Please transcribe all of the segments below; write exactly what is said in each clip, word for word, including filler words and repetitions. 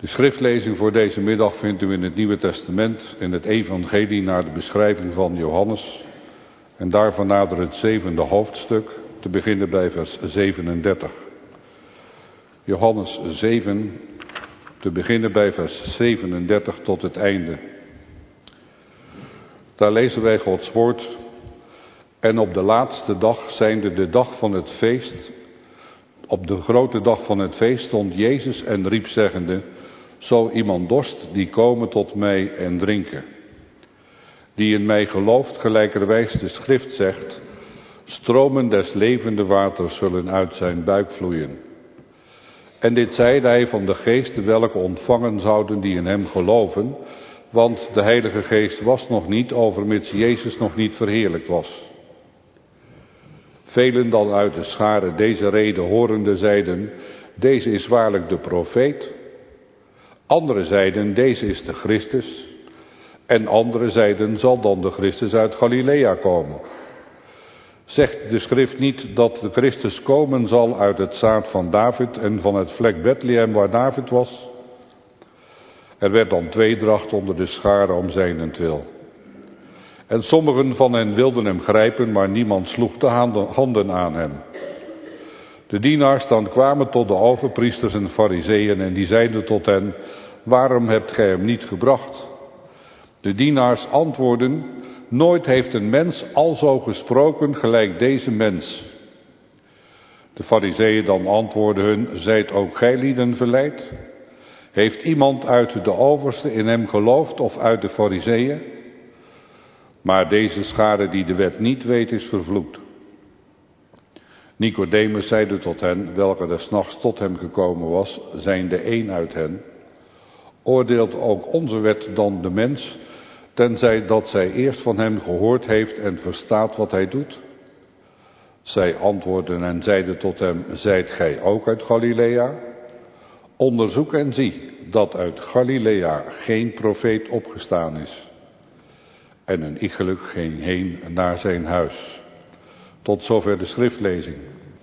De schriftlezing voor deze middag vindt u in het Nieuwe Testament, in het Evangelie naar de beschrijving van Johannes. En daarvan nader het zevende hoofdstuk, te beginnen bij vers zevenendertig. Johannes zeven, te beginnen bij vers zevenendertig tot het einde. Daar lezen wij Gods woord. En op de laatste dag, zijnde de dag van het feest, op de grote dag van het feest stond Jezus en riep zeggende: zo iemand dorst, die komen tot mij en drinken. Die in mij gelooft, gelijkerwijs de schrift zegt, stromen des levende waters zullen uit zijn buik vloeien. En dit zeide hij van de geest, welke ontvangen zouden die in hem geloven, want de Heilige Geest was nog niet, overmits Jezus nog niet verheerlijkt was. Velen dan uit de schare deze rede horende zeiden, deze is waarlijk de profeet. Anderen zeiden, deze is de Christus. En anderen zeiden, zal dan de Christus uit Galilea komen? Zegt de schrift niet dat de Christus komen zal uit het zaad van David en van het vlek Bethlehem waar David was? Er werd dan tweedracht onder de schare om zijnentwil. En sommigen van hen wilden hem grijpen, maar niemand sloeg de handen aan hem. De dienaars dan kwamen tot de overpriesters en farizeeën en die zeiden tot hen, waarom hebt gij hem niet gebracht? De dienaars antwoordden, nooit heeft een mens alzo gesproken gelijk deze mens. De farizeeën dan antwoordden hun, zijt ook gij lieden verleid? Heeft iemand uit de overste in hem geloofd of uit de farizeeën? Maar deze schare die de wet niet weet is vervloekt. Nicodemus zeide tot hen, welke des nachts tot hem gekomen was, zijnde een uit hen. Oordeelt ook onze wet dan de mens, tenzij dat zij eerst van hem gehoord heeft en verstaat wat hij doet? Zij antwoordden en zeiden tot hem, zijt gij ook uit Galilea? Onderzoek en zie, dat uit Galilea geen profeet opgestaan is. En een iegelijk ging heen naar zijn huis. Tot zover de schriftlezing.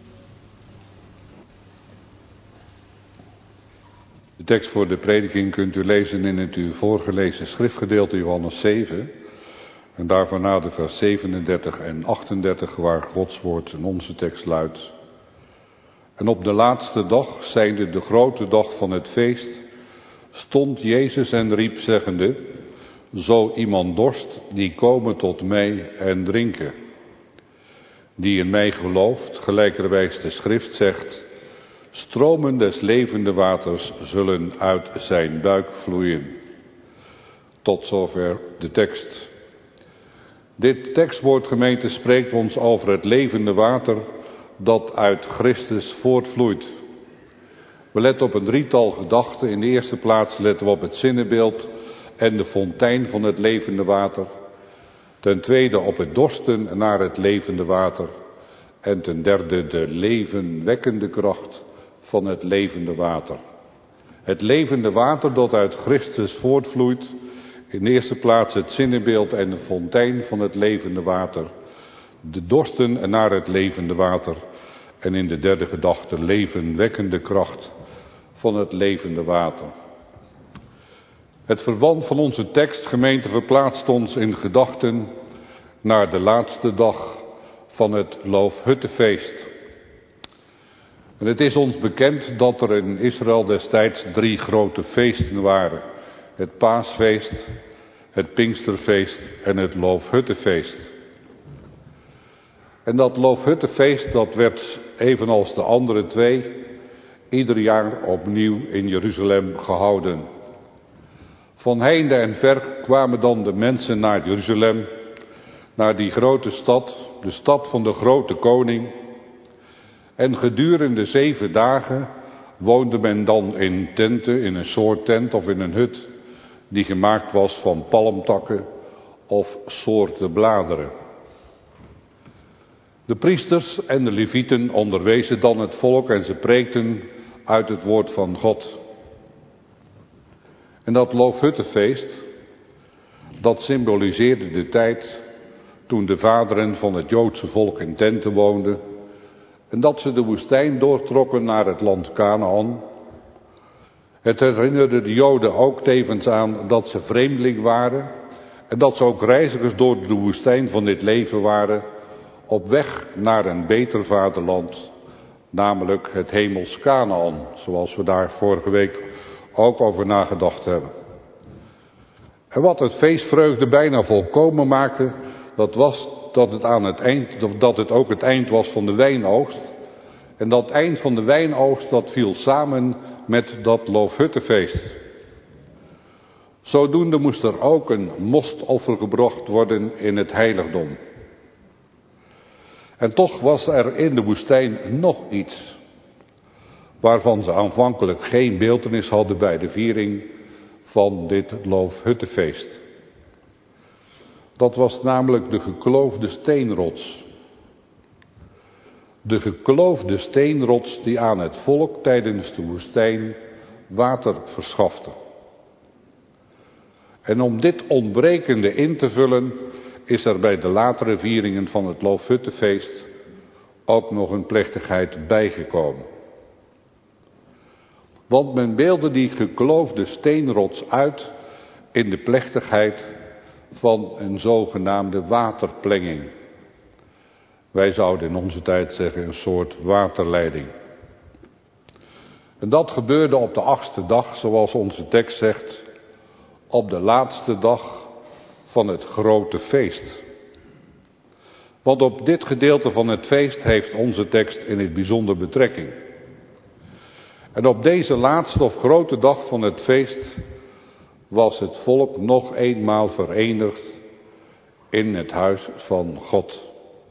De tekst voor de prediking kunt u lezen in het u voorgelezen schriftgedeelte Johannes zeven. En daarvan na de vers zevenendertig en achtendertig waar Gods woord in onze tekst luidt. En op de laatste dag, zijnde de grote dag van het feest, stond Jezus en riep zeggende, zo iemand dorst, die komen tot mij en drinken. Die in mij gelooft, gelijkerwijs de schrift zegt, stromen des levende waters zullen uit zijn buik vloeien. Tot zover de tekst. Dit tekstwoord, gemeente, spreekt ons over het levende water dat uit Christus voortvloeit. We letten op een drietal gedachten. In de eerste plaats letten we op het zinnebeeld en de fontein van het levende water. Ten tweede op het dorsten naar het levende water. En ten derde de levenwekkende kracht van het levende water. Het levende water dat uit Christus voortvloeit. In de eerste plaats het zinnebeeld en de fontein van het levende water. De dorsten naar het levende water. En in de derde gedachte levenwekkende kracht van het levende water. Het verband van onze tekst, gemeente, verplaatst ons in gedachten naar de laatste dag van het Loofhuttenfeest. En het is ons bekend dat er in Israël destijds drie grote feesten waren. Het Paasfeest, het Pinksterfeest en het Loofhuttenfeest. En dat Loofhuttenfeest, dat werd evenals de andere twee ieder jaar opnieuw in Jeruzalem gehouden. Van heinde en ver kwamen dan de mensen naar Jeruzalem, naar die grote stad, de stad van de grote koning. En gedurende zeven dagen woonde men dan in tenten, in een soort tent of in een hut, die gemaakt was van palmtakken of soorten bladeren. De priesters en de levieten onderwezen dan het volk en ze preekten uit het woord van God. En dat Loofhuttenfeest, dat symboliseerde de tijd toen de vaderen van het Joodse volk in tenten woonden en dat ze de woestijn doortrokken naar het land Kanaan. Het herinnerde de Joden ook tevens aan dat ze vreemdeling waren en dat ze ook reizigers door de woestijn van dit leven waren, op weg naar een beter vaderland, namelijk het hemels Kanaan, zoals we daar vorige week ook over nagedacht hebben. En wat het feestvreugde bijna volkomen maakte, dat was dat het, aan het eind, dat het ook het eind was van de wijnoogst. En dat eind van de wijnoogst, dat viel samen met dat Loofhuttenfeest. Zodoende moest er ook een mostoffer gebracht worden in het heiligdom. En toch was er in de woestijn nog iets, waarvan ze aanvankelijk geen beeltenis hadden bij de viering van dit Loofhuttenfeest. Dat was namelijk de gekloofde steenrots. De gekloofde steenrots die aan het volk tijdens de woestijn water verschafte. En om dit ontbrekende in te vullen, is er bij de latere vieringen van het Loofhuttenfeest ook nog een plechtigheid bijgekomen. Want men beelde die gekloofde steenrots uit in de plechtigheid van een zogenaamde waterplenging. Wij zouden in onze tijd zeggen een soort waterleiding. En dat gebeurde op de achtste dag, zoals onze tekst zegt, op de laatste dag van het grote feest. Want op dit gedeelte van het feest heeft onze tekst in het bijzonder betrekking. En op deze laatste of grote dag van het feest was het volk nog eenmaal verenigd in het huis van God.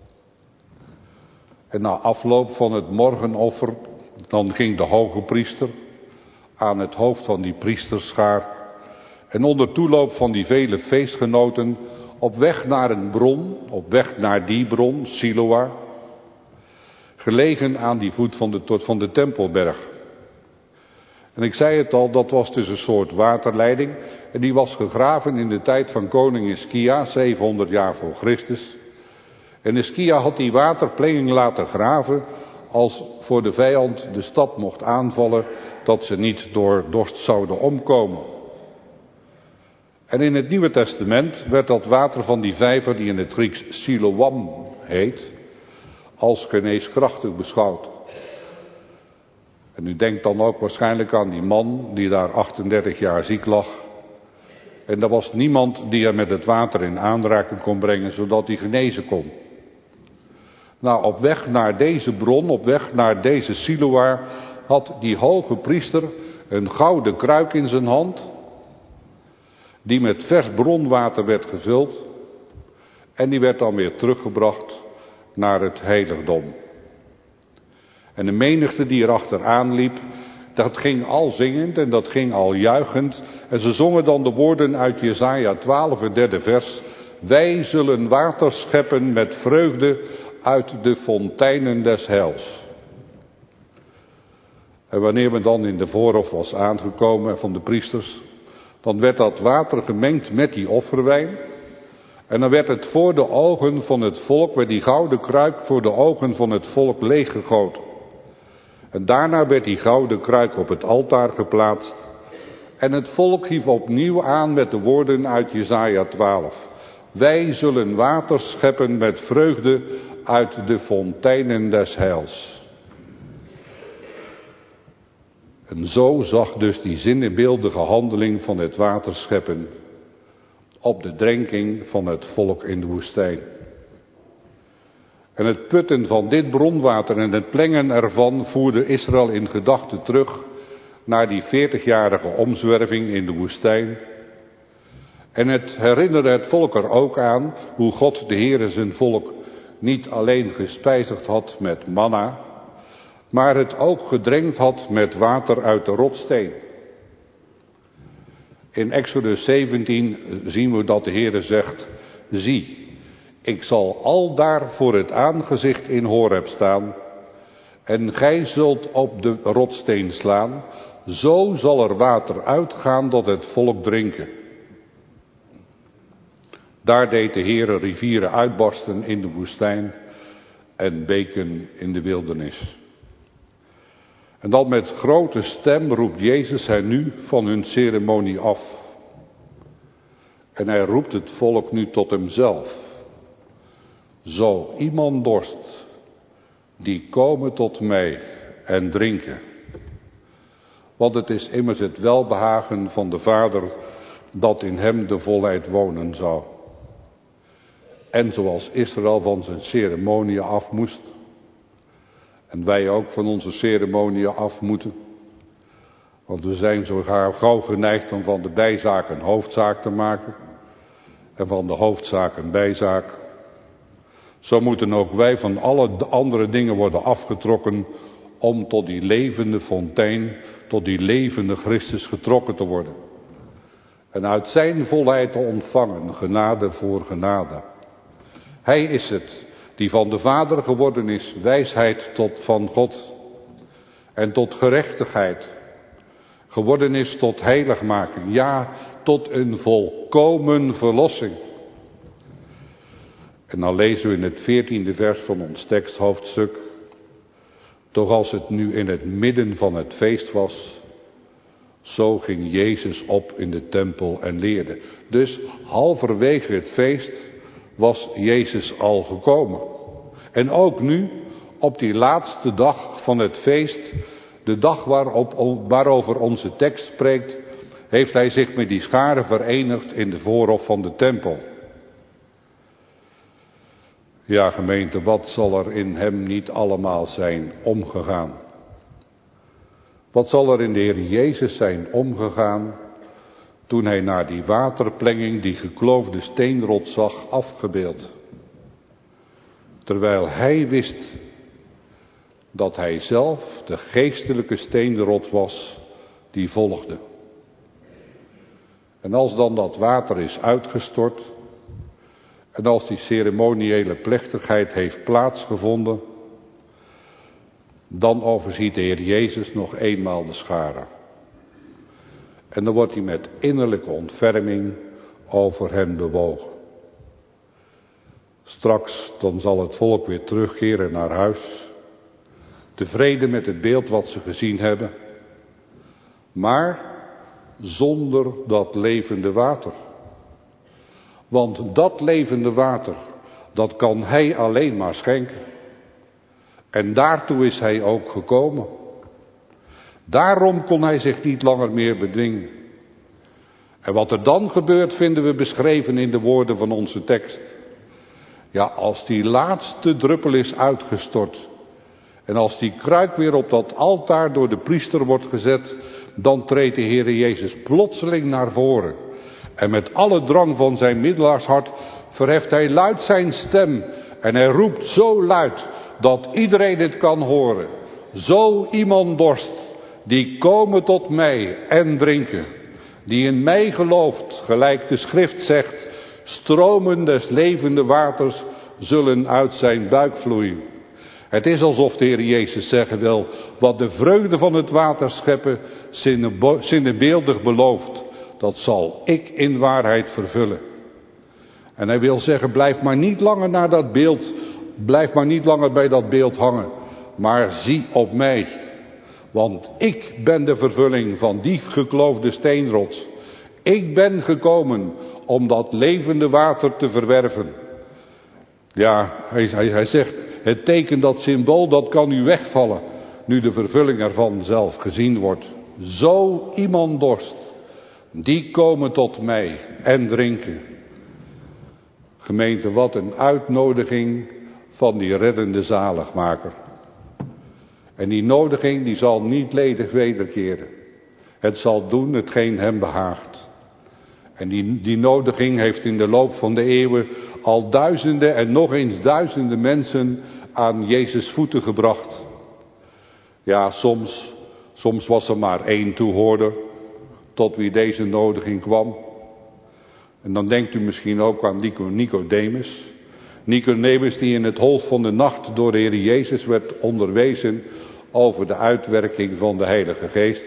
En na afloop van het morgenoffer, dan ging de hoge priester aan het hoofd van die priesterschaar en onder toeloop van die vele feestgenoten op weg naar een bron, op weg naar die bron, Siloa, gelegen aan die voet van de, van de Tempelberg. En ik zei het al, dat was dus een soort waterleiding en die was gegraven in de tijd van koning Hiskia, zevenhonderd jaar voor Christus. En Hiskia had die waterplenging laten graven als voor de vijand de stad mocht aanvallen, dat ze niet door dorst zouden omkomen. En in het Nieuwe Testament werd dat water van die vijver, die in het Grieks Siloam heet, als geneeskrachtig beschouwd. En u denkt dan ook waarschijnlijk aan die man die daar achtendertig jaar ziek lag. En er was niemand die hem met het water in aanraking kon brengen, zodat hij genezen kon. Nou, op weg naar deze bron, op weg naar deze Siloa, had die hoge priester een gouden kruik in zijn hand, die met vers bronwater werd gevuld, en die werd dan weer teruggebracht naar het heiligdom. En de menigte die er achteraan liep, dat ging al zingend en dat ging al juichend. En ze zongen dan de woorden uit Jesaja twaalf, het derde vers. Wij zullen water scheppen met vreugde uit de fonteinen des heils. En wanneer men dan in de voorhof was aangekomen van de priesters, dan werd dat water gemengd met die offerwijn. En dan werd het voor de ogen van het volk, werd die gouden kruik voor de ogen van het volk leeggegoten. En daarna werd die gouden kruik op het altaar geplaatst. En het volk hief opnieuw aan met de woorden uit Jesaja twaalf. Wij zullen water scheppen met vreugde uit de fonteinen des heils. En zo zag dus die zinnebeeldige handeling van het waterscheppen op de drenking van het volk in de woestijn. En het putten van dit bronwater en het plengen ervan voerde Israël in gedachten terug naar die veertigjarige omzwerving in de woestijn. En het herinnerde het volk er ook aan hoe God de Heere zijn volk niet alleen gespijzigd had met manna, maar het ook gedrenkt had met water uit de rotssteen. In Exodus zeventien zien we dat de Heere zegt, zie, ik zal aldaar voor het aangezicht in Horeb staan en gij zult op de rotssteen slaan, zo zal er water uitgaan dat het volk drinken. Daar deed de Heere rivieren uitbarsten in de woestijn en beken in de wildernis. En dan met grote stem roept Jezus hen nu van hun ceremonie af. En hij roept het volk nu tot hemzelf. Zo iemand dorst, die komen tot mij en drinken. Want het is immers het welbehagen van de Vader dat in hem de volheid wonen zou. En zoals Israël van zijn ceremonie af moest, en wij ook van onze ceremonie af moeten. Want we zijn zo gauw geneigd om van de bijzaak een hoofdzaak te maken. En van de hoofdzaak een bijzaak. Zo moeten ook wij van alle andere dingen worden afgetrokken om tot die levende fontein, tot die levende Christus getrokken te worden. En uit zijn volheid te ontvangen, genade voor genade. Hij is het die van de Vader geworden is, wijsheid tot van God. En tot gerechtigheid. Geworden is tot heiligmaking, ja, tot een volkomen verlossing. En dan lezen we in het veertiende vers van ons teksthoofdstuk. Toch als het nu in het midden van het feest was, zo ging Jezus op in de tempel en leerde. Dus halverwege het feest was Jezus al gekomen. En ook nu, op die laatste dag van het feest, de dag waarop, waarover onze tekst spreekt, heeft hij zich met die scharen verenigd in de voorhof van de tempel. Ja, gemeente, wat zal er in hem niet allemaal zijn omgegaan? Wat zal er in de Heer Jezus zijn omgegaan toen hij naar die waterplenging, die gekloofde steenrots zag afgebeeld? Terwijl hij wist dat hij zelf de geestelijke steenrot was die volgde. En als dan dat water is uitgestort en als die ceremoniële plechtigheid heeft plaatsgevonden, dan overziet de Heer Jezus nog eenmaal de scharen. En dan wordt hij met innerlijke ontferming over hen bewogen. Straks dan zal het volk weer terugkeren naar huis, tevreden met het beeld wat ze gezien hebben, maar zonder dat levende water. Want dat levende water, dat kan hij alleen maar schenken. En daartoe is hij ook gekomen. Daarom kon hij zich niet langer meer bedwingen. En wat er dan gebeurt vinden we beschreven in de woorden van onze tekst. Ja, als die laatste druppel is uitgestort en als die kruik weer op dat altaar door de priester wordt gezet, dan treedt de Heere Jezus plotseling naar voren. En met alle drang van zijn middelaarshart verheft hij luid zijn stem en hij roept zo luid dat iedereen het kan horen. Zo iemand dorst, die komen tot mij en drinken. Die in mij gelooft, gelijk de schrift zegt, stromen des levende waters zullen uit zijn buik vloeien. Het is alsof de Heer Jezus zeggen wil, wat de vreugde van het water scheppen zinnebeeldig belooft, dat zal ik in waarheid vervullen. En hij wil zeggen, blijf maar niet langer naar dat beeld, blijf maar niet langer bij dat beeld hangen, maar zie op mij. Want ik ben de vervulling van die gekloofde steenrots. Ik ben gekomen om dat levende water te verwerven. Ja, hij, hij, hij zegt, het teken, dat symbool, dat kan nu wegvallen, nu de vervulling ervan zelf gezien wordt. Zo iemand dorst, die komen tot mij en drinken. Gemeente, wat een uitnodiging van die reddende zaligmaker. En die nodiging die zal niet ledig wederkeren. Het zal doen hetgeen hem behaagt. En die, die nodiging heeft in de loop van de eeuwen al duizenden en nog eens duizenden mensen aan Jezus voeten gebracht. Ja, soms, soms was er maar één toehoorder tot wie deze nodiging kwam. En dan denkt u misschien ook aan Nicodemus. Nicodemus die in het holst van de nacht door de Heer Jezus werd onderwezen over de uitwerking van de Heilige Geest.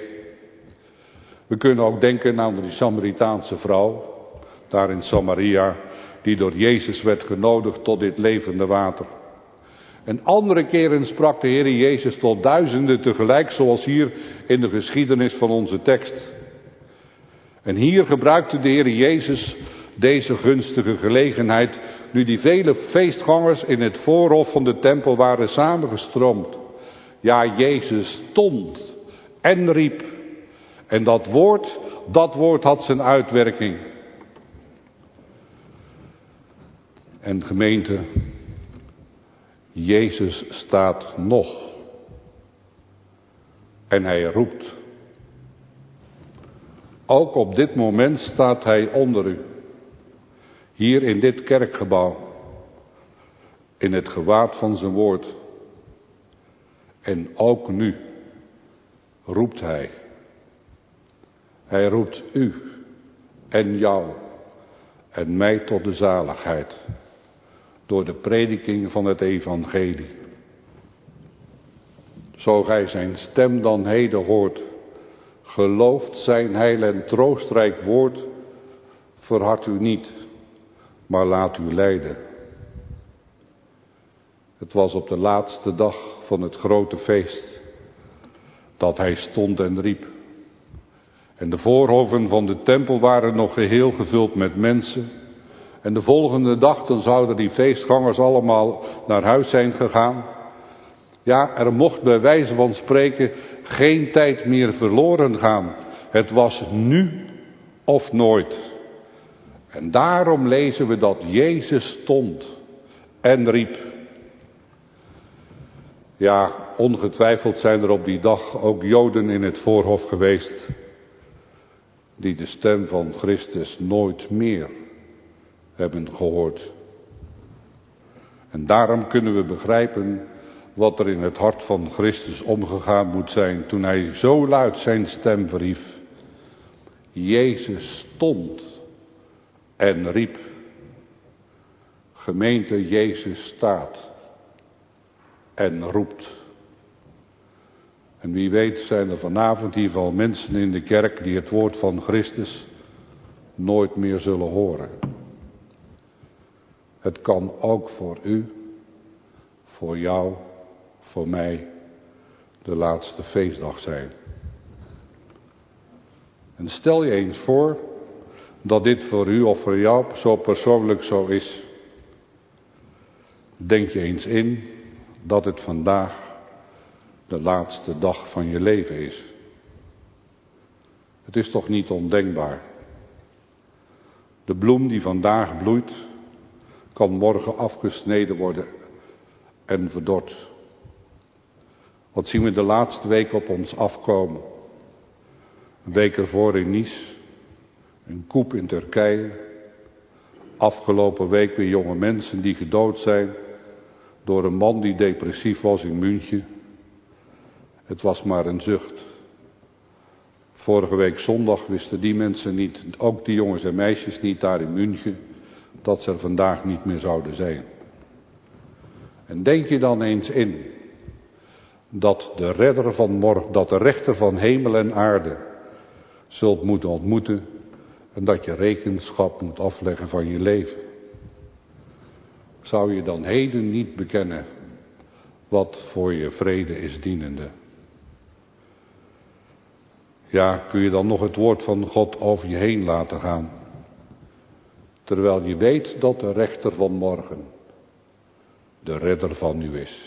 We kunnen ook denken aan die Samaritaanse vrouw, daar in Samaria, die door Jezus werd genodigd tot dit levende water. En andere keren sprak de Heer Jezus tot duizenden tegelijk, zoals hier in de geschiedenis van onze tekst. En hier gebruikte de Heer Jezus deze gunstige gelegenheid, nu die vele feestgangers in het voorhof van de tempel waren samengestroomd. Ja, Jezus stond en riep. En dat woord, dat woord had zijn uitwerking. En gemeente, Jezus staat nog. En hij roept. Ook op dit moment staat hij onder u. Hier in dit kerkgebouw. In het gewaad van zijn woord. En ook nu roept hij. Hij roept u en jou en mij tot de zaligheid. Door de prediking van het evangelie. Zo gij zijn stem dan heden hoort. Gelooft zijn heil en troostrijk woord. Verhard u niet, maar laat u leiden. Het was op de laatste dag van het grote feest. Dat hij stond en riep. En de voorhoven van de tempel waren nog geheel gevuld met mensen. En de volgende dag dan zouden die feestgangers allemaal naar huis zijn gegaan. Ja, er mocht bij wijze van spreken geen tijd meer verloren gaan. Het was nu of nooit. En daarom lezen we dat Jezus stond en riep. Ja, ongetwijfeld zijn er op die dag ook Joden in het voorhof geweest. Die de stem van Christus nooit meer hebben gehoord. En daarom kunnen we begrijpen wat er in het hart van Christus omgegaan moet zijn toen hij zo luid zijn stem verhief. Jezus stond en riep. Gemeente, Jezus staat en roept. En wie weet zijn er vanavond hier wel mensen in de kerk die het woord van Christus nooit meer zullen horen. Het kan ook voor u, voor jou, voor mij de laatste feestdag zijn. En stel je eens voor dat dit voor u of voor jou zo persoonlijk zo is. Denk je eens in dat het vandaag de laatste dag van je leven is. Het is toch niet ondenkbaar. De bloem die vandaag bloeit, kan morgen afgesneden worden en verdord. Wat zien we de laatste week op ons afkomen? Een week ervoor in Nice, een coup in Turkije, afgelopen week weer jonge mensen die gedood zijn door een man die depressief was in München. Het was maar een zucht. Vorige week zondag wisten die mensen niet, ook die jongens en meisjes niet daar in München, dat ze er vandaag niet meer zouden zijn. En denk je dan eens in dat de redder van morgen, dat de rechter van hemel en aarde zult moeten ontmoeten en dat je rekenschap moet afleggen van je leven. Zou je dan heden niet bekennen wat voor je vrede is dienende? Ja, kun je dan nog het woord van God over je heen laten gaan? Terwijl je weet dat de rechter van morgen de redder van u is.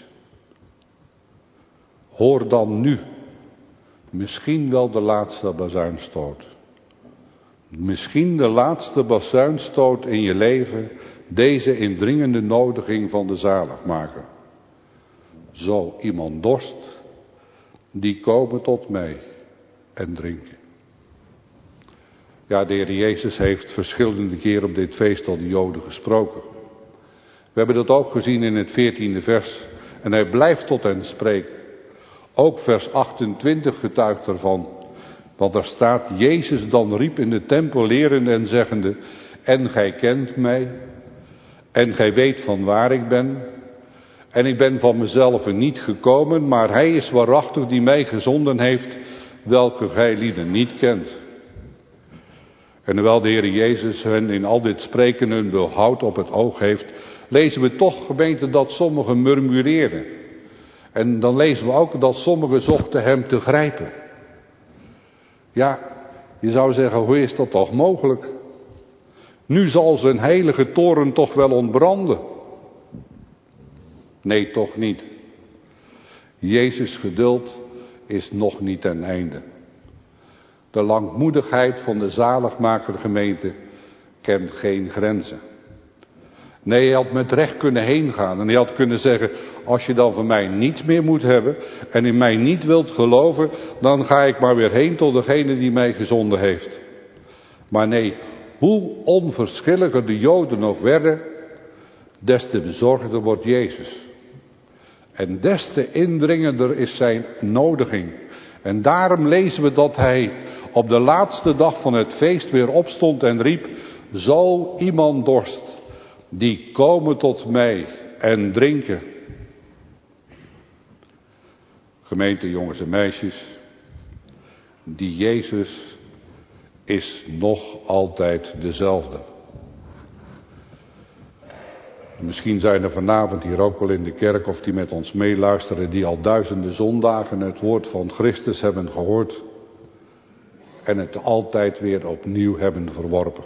Hoor dan nu misschien wel de laatste bazuinstoot. Misschien de laatste bazuinstoot in je leven, deze indringende nodiging van de zaligmaker. Zo iemand dorst, die komen tot mij en drinken. Ja, de Heer Jezus heeft verschillende keren op dit feest tot de Joden gesproken. We hebben dat ook gezien in het veertiende vers. En hij blijft tot hen spreken. Ook vers achtentwintig getuigt ervan. Want er staat, Jezus dan riep in de tempel lerende en zeggende, en gij kent mij, en gij weet van waar ik ben, en ik ben van mezelf niet gekomen, maar hij is waarachtig die mij gezonden heeft, welke gij lieden niet kent. En terwijl de Heer Jezus hen in al dit spreken hun behoud op het oog heeft, lezen we toch, gemeente, dat sommigen murmureerden. En dan lezen we ook dat sommigen zochten hem te grijpen. Ja, je zou zeggen, hoe is dat toch mogelijk? Nu zal zijn heilige toren toch wel ontbranden? Nee, toch niet. Jezus' geduld is nog niet ten einde. De langmoedigheid van de zaligmaker gemeente kent geen grenzen. Nee, hij had met recht kunnen heen gaan en hij had kunnen zeggen, als je dan van mij niets meer moet hebben en in mij niet wilt geloven, dan ga ik maar weer heen tot degene die mij gezonden heeft. Maar nee, hoe onverschilliger de Joden nog werden, des te bezorgder wordt Jezus. En des te indringender is zijn nodiging. En daarom lezen we dat hij op de laatste dag van het feest weer opstond en riep, zo iemand dorst, die komen tot mij en drinken. Gemeente, jongens en meisjes, die Jezus is nog altijd dezelfde. Misschien zijn er vanavond hier ook wel in de kerk of die met ons meeluisteren, die al duizenden zondagen het woord van Christus hebben gehoord en het altijd weer opnieuw hebben verworpen.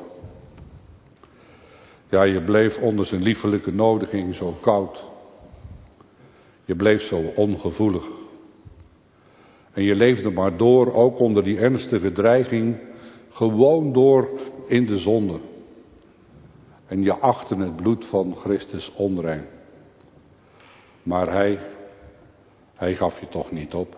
Ja, je bleef onder zijn liefelijke nodiging zo koud. Je bleef zo ongevoelig. En je leefde maar door, ook onder die ernstige dreiging, gewoon door in de zonde. En je achtte het bloed van Christus onrein. Maar hij, hij gaf je toch niet op.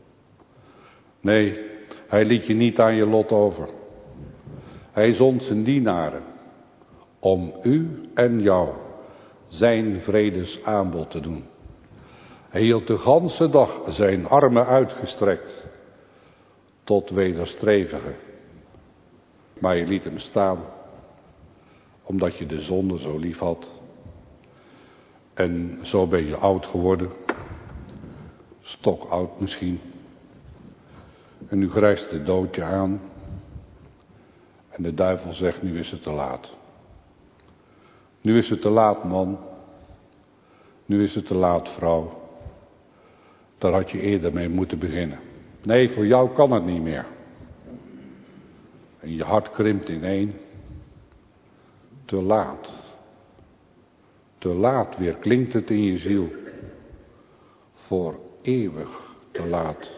Nee, hij liet je niet aan je lot over. Hij zond zijn dienaren om u en jou zijn vredesaanbod te doen. Hij hield de ganse dag zijn armen uitgestrekt tot wederstrevigen. Maar je liet hem staan, omdat je de zonde zo lief had. En zo ben je oud geworden, stokoud misschien. En nu grijst de dood je aan. En de duivel zegt, nu is het te laat. Nu is het te laat, man. Nu is het te laat, vrouw. Daar had je eerder mee moeten beginnen. Nee, voor jou kan het niet meer. En je hart krimpt ineen. Te laat. Te laat weer klinkt het in je ziel. Voor eeuwig te laat.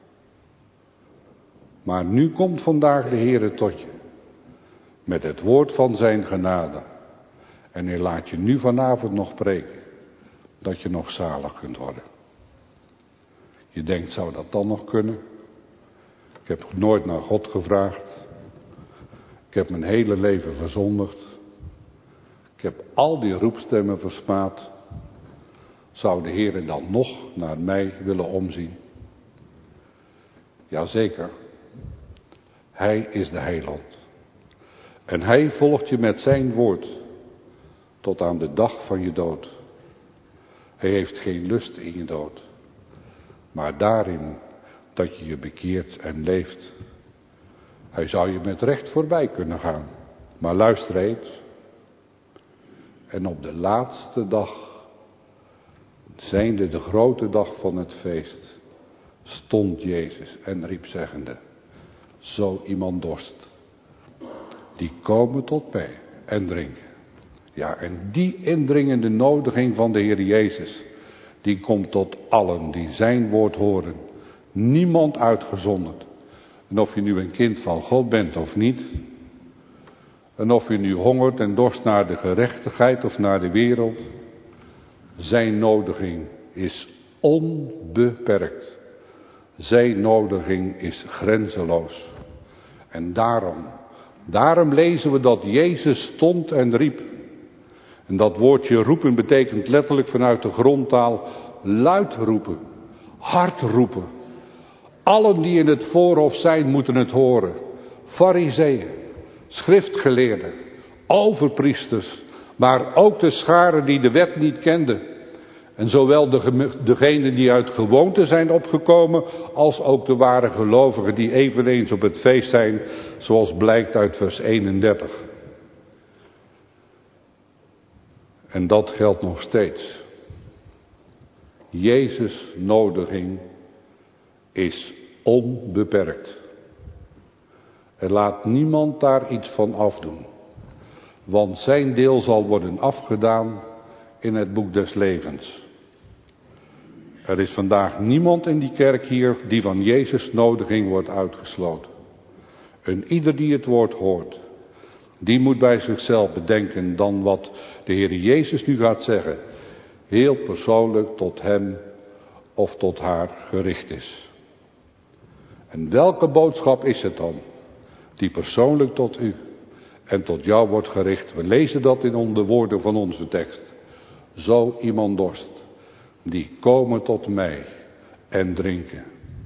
Maar nu komt vandaag de Heere tot je. Met het woord van zijn genade. En hij laat je nu vanavond nog preken. Dat je nog zalig kunt worden. Je denkt, zou dat dan nog kunnen? Ik heb nooit naar God gevraagd. Ik heb mijn hele leven verzondigd. Ik heb al die roepstemmen versmaad. Zou de Heer dan nog naar mij willen omzien? Jazeker. Hij is de heiland. En hij volgt je met zijn woord. Tot aan de dag van je dood. Hij heeft geen lust in je dood. Maar daarin dat je je bekeert en leeft. Hij zou je met recht voorbij kunnen gaan. Maar luister eens. En op de laatste dag, zijnde de grote dag van het feest, stond Jezus en riep zeggende, zo iemand dorst, die komen tot mij en drinken. Ja, en die indringende nodiging van de Heer Jezus, die komt tot allen die zijn woord horen. Niemand uitgezonderd. En of je nu een kind van God bent of niet. En of je nu hongert en dorst naar de gerechtigheid of naar de wereld. Zijn nodiging is onbeperkt. Zijn nodiging is grenzeloos. En daarom, daarom lezen we dat Jezus stond en riep. En dat woordje roepen betekent letterlijk vanuit de grondtaal luid roepen, hard roepen. Allen die in het voorhof zijn moeten het horen. Farizeeën, schriftgeleerden, overpriesters, maar ook de scharen die de wet niet kenden. En zowel de, degenen die uit gewoonte zijn opgekomen, als ook de ware gelovigen die eveneens op het feest zijn, zoals blijkt uit vers eenendertig. En dat geldt nog steeds. Jezus' nodiging is onbeperkt. Er laat niemand daar iets van afdoen. Want zijn deel zal worden afgedaan in het boek des levens. Er is vandaag niemand in die kerk hier die van Jezus' nodiging wordt uitgesloten. En ieder die het woord hoort, die moet bij zichzelf bedenken dan wat de Heer Jezus nu gaat zeggen, heel persoonlijk tot hem of tot haar gericht is. En welke boodschap is het dan die persoonlijk tot u en tot jou wordt gericht? We lezen dat in de woorden van onze tekst. Zo iemand dorst, die komen tot mij en drinken.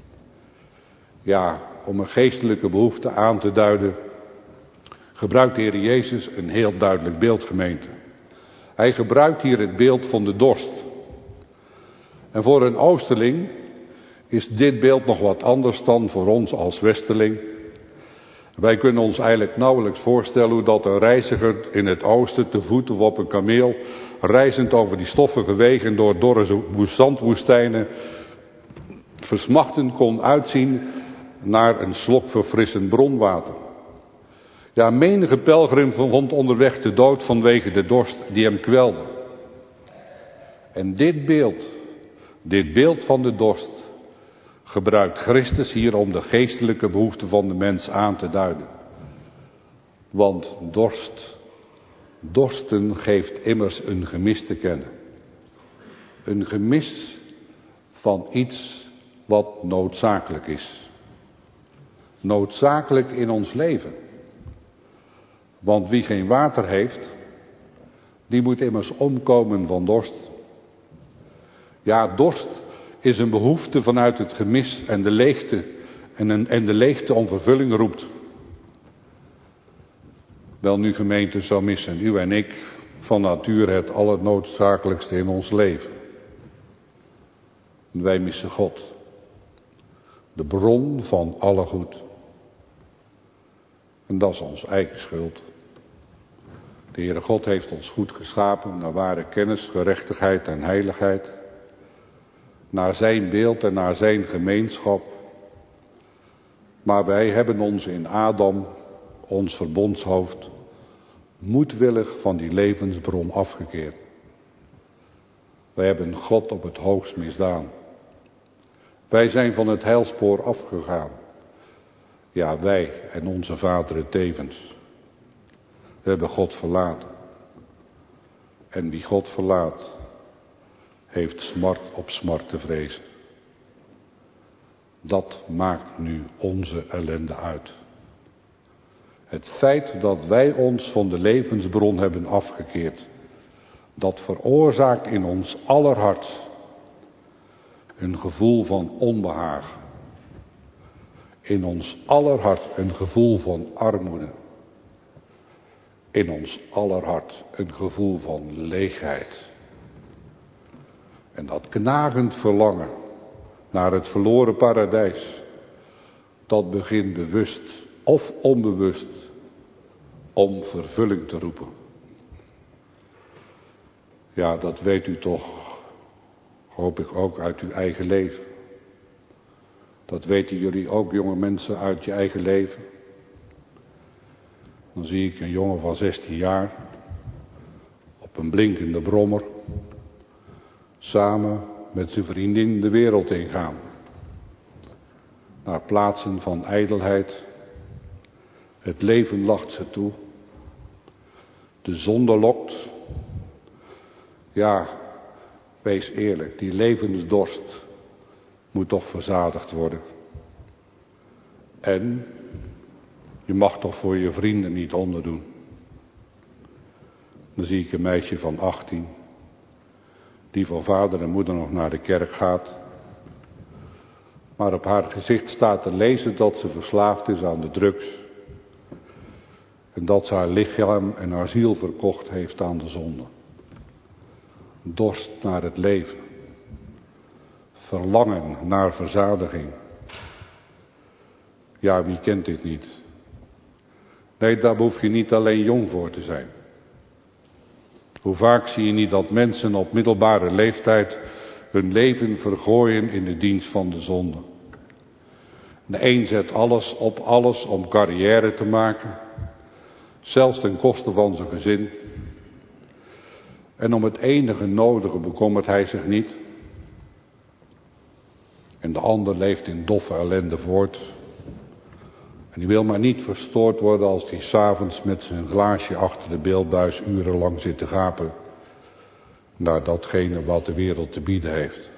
Ja, om een geestelijke behoefte aan te duiden, gebruikt de Heer Jezus een heel duidelijk beeld, gemeente. Hij gebruikt hier het beeld van de dorst. En voor een Oosterling is dit beeld nog wat anders dan voor ons als Westerling. Wij kunnen ons eigenlijk nauwelijks voorstellen hoe dat een reiziger in het oosten te voet of op een kameel, reizend over die stoffige wegen door dorre zandwoestijnen, versmachtend kon uitzien naar een slok verfrissend bronwater. Ja, menige pelgrim vond onderweg de dood vanwege de dorst die hem kwelde. En dit beeld, dit beeld van de dorst, gebruikt Christus hier om de geestelijke behoefte van de mens aan te duiden. Want dorst, dorsten geeft immers een gemis te kennen. Een gemis van iets wat noodzakelijk is. Noodzakelijk in ons leven. Want wie geen water heeft, die moet immers omkomen van dorst. Ja, dorst is een behoefte vanuit het gemis en de leegte. En, een, en de leegte om vervulling roept. Wel nu, gemeente, zo missen u en ik van nature het allernoodzakelijkste in ons leven. Wij missen God. De bron van alle goed. En dat is ons eigen schuld. De Heere God heeft ons goed geschapen naar ware kennis, gerechtigheid en heiligheid. Naar zijn beeld en naar zijn gemeenschap. Maar wij hebben ons in Adam, ons verbondshoofd, moedwillig van die levensbron afgekeerd. Wij hebben God op het hoogst misdaan. Wij zijn van het heilspoor afgegaan. Ja, wij en onze vaderen tevens. We hebben God verlaten. En wie God verlaat, heeft smart op smart te vrezen. Dat maakt nu onze ellende uit. Het feit dat wij ons van de levensbron hebben afgekeerd, dat veroorzaakt in ons aller hart een gevoel van onbehagen. In ons aller hart een gevoel van armoede. In ons aller hart een gevoel van leegheid. En dat knagend verlangen naar het verloren paradijs, dat begint bewust of onbewust om vervulling te roepen. Ja, dat weet u toch, hoop ik ook uit uw eigen leven. Dat weten jullie ook, jonge mensen, uit je eigen leven. Dan zie ik een jongen van zestien jaar op een blinkende brommer samen met zijn vriendin de wereld ingaan. Naar plaatsen van ijdelheid. Het leven lacht ze toe. De zonde lokt. Ja, wees eerlijk, die levensdorst moet toch verzadigd worden. En je mag toch voor je vrienden niet onderdoen. Dan zie ik een meisje van achttien, die voor vader en moeder nog naar de kerk gaat. Maar op haar gezicht staat te lezen dat ze verslaafd is aan de drugs. En dat ze haar lichaam en haar ziel verkocht heeft aan de zonde. Dorst naar het leven. Verlangen naar verzadiging. Ja, wie kent dit niet? Nee, daar hoef je niet alleen jong voor te zijn. Hoe vaak zie je niet dat mensen op middelbare leeftijd hun leven vergooien in de dienst van de zonde. De een zet alles op alles om carrière te maken, zelfs ten koste van zijn gezin. En om het enige nodige bekommert hij zich niet. En de ander leeft in doffe ellende voort. En die wil maar niet verstoord worden als hij 's avonds met zijn glaasje achter de beeldbuis urenlang zit te gapen naar datgene wat de wereld te bieden heeft.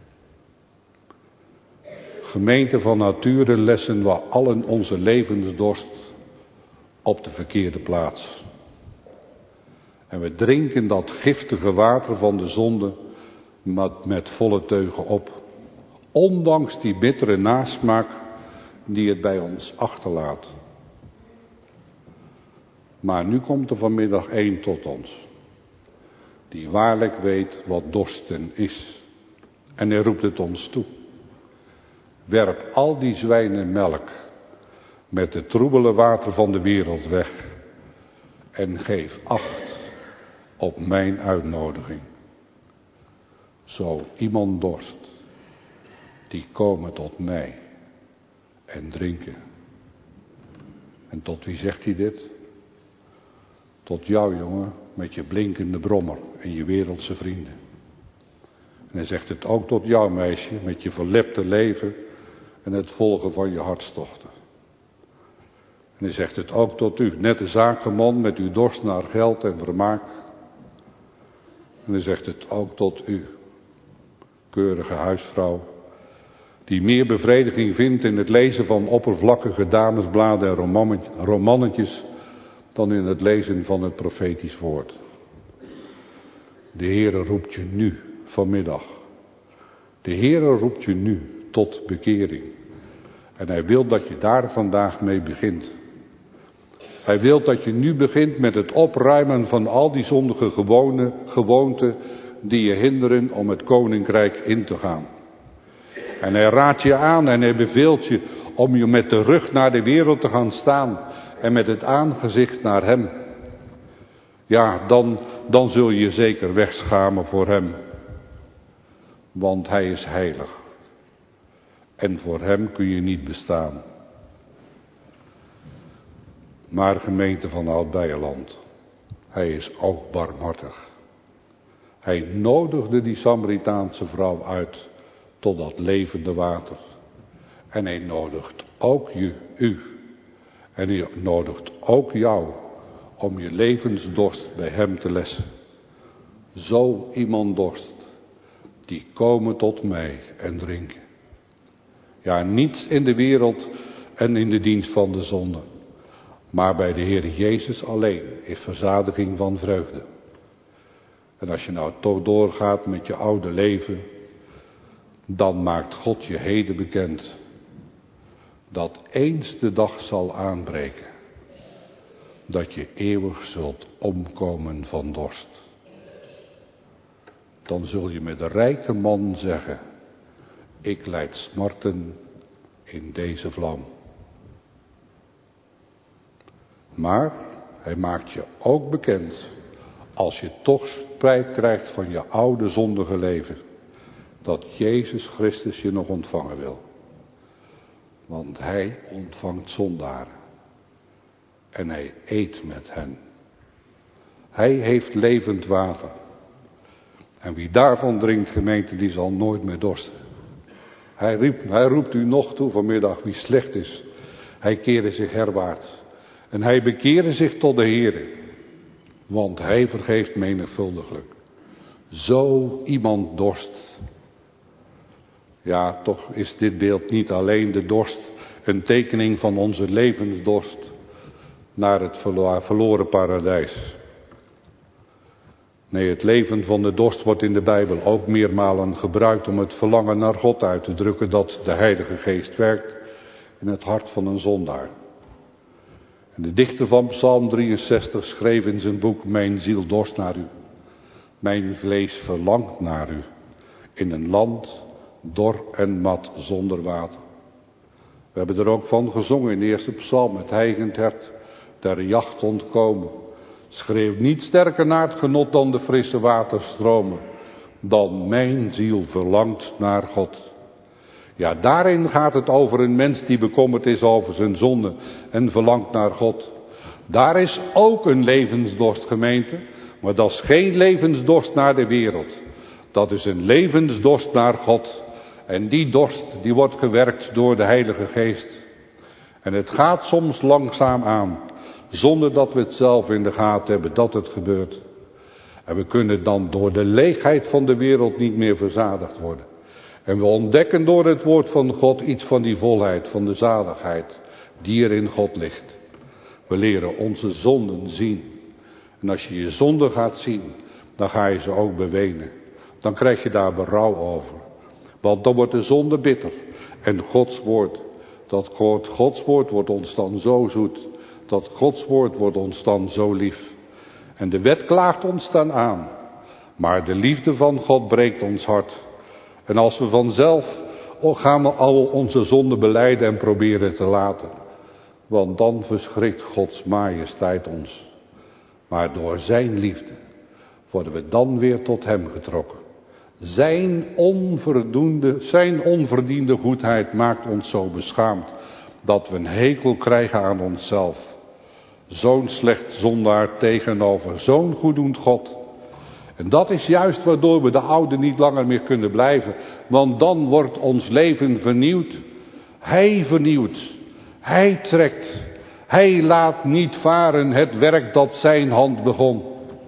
Gemeente van nature lessen we allen onze levensdorst op de verkeerde plaats. En we drinken dat giftige water van de zonde met, met volle teugen op. Ondanks die bittere nasmaak die het bij ons achterlaat. Maar nu komt er vanmiddag één tot ons. Die waarlijk weet wat dorsten is. En hij roept het ons toe. Werp al die zwijnenmelk met het troebele water van de wereld weg. En geef acht op mijn uitnodiging. Zo iemand dorst, die komen tot mij en drinken. En tot wie zegt hij dit? Tot jou, jongen, met je blinkende brommer en je wereldse vrienden. En hij zegt het ook tot jou, meisje, met je verlepte leven en het volgen van je hartstochten. En hij zegt het ook tot u, nette zakenman met uw dorst naar geld en vermaak. En hij zegt het ook tot u, keurige huisvrouw, die meer bevrediging vindt in het lezen van oppervlakkige damesbladen en romannetjes dan in het lezen van het profetisch woord. De Heere roept je nu, vanmiddag. De Heere roept je nu tot bekering. En hij wil dat je daar vandaag mee begint. Hij wil dat je nu begint met het opruimen van al die zondige gewone, gewoonten die je hinderen om het koninkrijk in te gaan. En hij raadt je aan en hij beveelt je om je met de rug naar de wereld te gaan staan en met het aangezicht naar hem. Ja, dan, dan zul je je zeker wegschamen voor hem. Want hij is heilig. En voor hem kun je niet bestaan. Maar gemeente van Oud-Beierland, hij is ook barmhartig. Hij nodigde die Samaritaanse vrouw uit tot dat levende water. En hij nodigt ook je, u. En hij nodigt ook jou om je levensdorst bij hem te lessen. Zo iemand dorst, die komen tot mij en drinken. Ja, niets in de wereld en in de dienst van de zonde. Maar bij de Heer Jezus alleen is verzadiging van vreugde. En als je nou toch doorgaat met je oude leven, dan maakt God je heden bekend dat eens de dag zal aanbreken dat je eeuwig zult omkomen van dorst. Dan zul je met de rijke man zeggen, ik lijd smarten in deze vlam. Maar hij maakt je ook bekend, als je toch spijt krijgt van je oude zondige leven, dat Jezus Christus je nog ontvangen wil. Want hij ontvangt zondaren. En hij eet met hen. Hij heeft levend water. En wie daarvan drinkt, gemeente, die zal nooit meer dorsten. Hij, riep, hij roept u nog toe vanmiddag, wie slecht is. Hij keerde zich herwaarts. En hij bekeerde zich tot de Heere. Want hij vergeeft menigvuldiglijk. Zo iemand dorst. Ja, toch is dit beeld niet alleen de dorst een tekening van onze levensdorst naar het verloren paradijs. Nee, het leven van de dorst wordt in de Bijbel ook meermalen gebruikt om het verlangen naar God uit te drukken dat de Heilige Geest werkt in het hart van een zondaar. En de dichter van Psalm drieënzestig schreef in zijn boek, mijn ziel dorst naar u. Mijn vlees verlangt naar u. In een land dor en mat zonder water. We hebben er ook van gezongen in de eerste psalm, het hijgend hert der jacht ontkomen. schreeuwt niet sterker naar het genot dan de frisse waterstromen. Dan mijn ziel verlangt naar God. Ja, daarin gaat het over een mens die bekommerd is over zijn zonde en verlangt naar God. Daar is ook een levensdorst, gemeente, maar dat is geen levensdorst naar de wereld. Dat is een levensdorst naar God. En die dorst, die wordt gewerkt door de Heilige Geest. En het gaat soms langzaam aan, zonder dat we het zelf in de gaten hebben dat het gebeurt. En we kunnen dan door de leegheid van de wereld niet meer verzadigd worden. En we ontdekken door het woord van God iets van die volheid, van de zaligheid, die er in God ligt. We leren onze zonden zien. En als je je zonden gaat zien, dan ga je ze ook bewenen. Dan krijg je daar berouw over. Want dan wordt de zonde bitter. En Gods woord, dat Gods woord wordt ons dan zo zoet. Dat Gods woord wordt ons dan zo lief. En de wet klaagt ons dan aan. Maar de liefde van God breekt ons hart. En als we vanzelf gaan we al onze zonden belijden en proberen te laten. Want dan verschrikt Gods majesteit ons. Maar door zijn liefde worden we dan weer tot hem getrokken. Zijn onverdoende, zijn onverdiende goedheid maakt ons zo beschaamd dat we een hekel krijgen aan onszelf. Zo'n slecht zondaar tegenover zo'n goeddoend God. En dat is juist waardoor we de oude niet langer meer kunnen blijven. Want dan wordt ons leven vernieuwd. Hij vernieuwt. Hij trekt. Hij laat niet varen het werk dat zijn hand begon.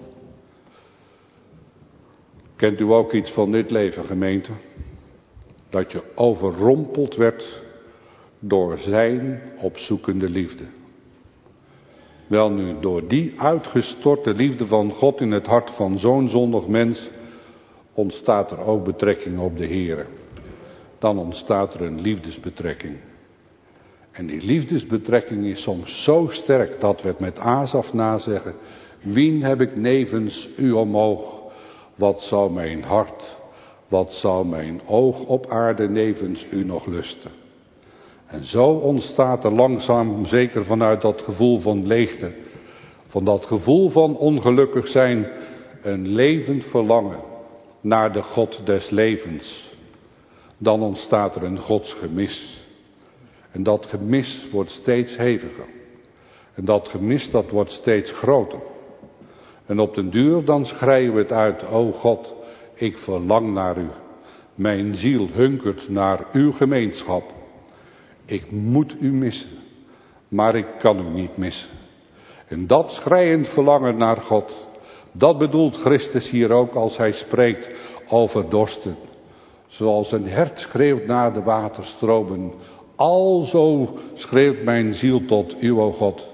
Kent u ook iets van dit leven, gemeente? Dat je overrompeld werd door zijn opzoekende liefde. Welnu, door die uitgestorte liefde van God in het hart van zo'n zondig mens ontstaat er ook betrekking op de Heere. Dan ontstaat er een liefdesbetrekking. En die liefdesbetrekking is soms zo sterk dat we het met Asaf nazeggen. Wien heb ik nevens u omhoog? Wat zou mijn hart, wat zou mijn oog op aarde nevens u nog lusten? En zo ontstaat er langzaam, zeker vanuit dat gevoel van leegte, van dat gevoel van ongelukkig zijn, een levend verlangen naar de God des levens. Dan ontstaat er een godsgemis. En dat gemis wordt steeds heviger. En dat gemis, dat wordt steeds groter. En op den duur dan schreeuwen we het uit, o God, ik verlang naar u. Mijn ziel hunkert naar uw gemeenschap. Ik moet u missen, maar ik kan u niet missen. En dat schreiend verlangen naar God, dat bedoelt Christus hier ook als hij spreekt over dorsten. Zoals een hert schreeuwt naar de waterstromen, alzo schreeuwt mijn ziel tot u, o God.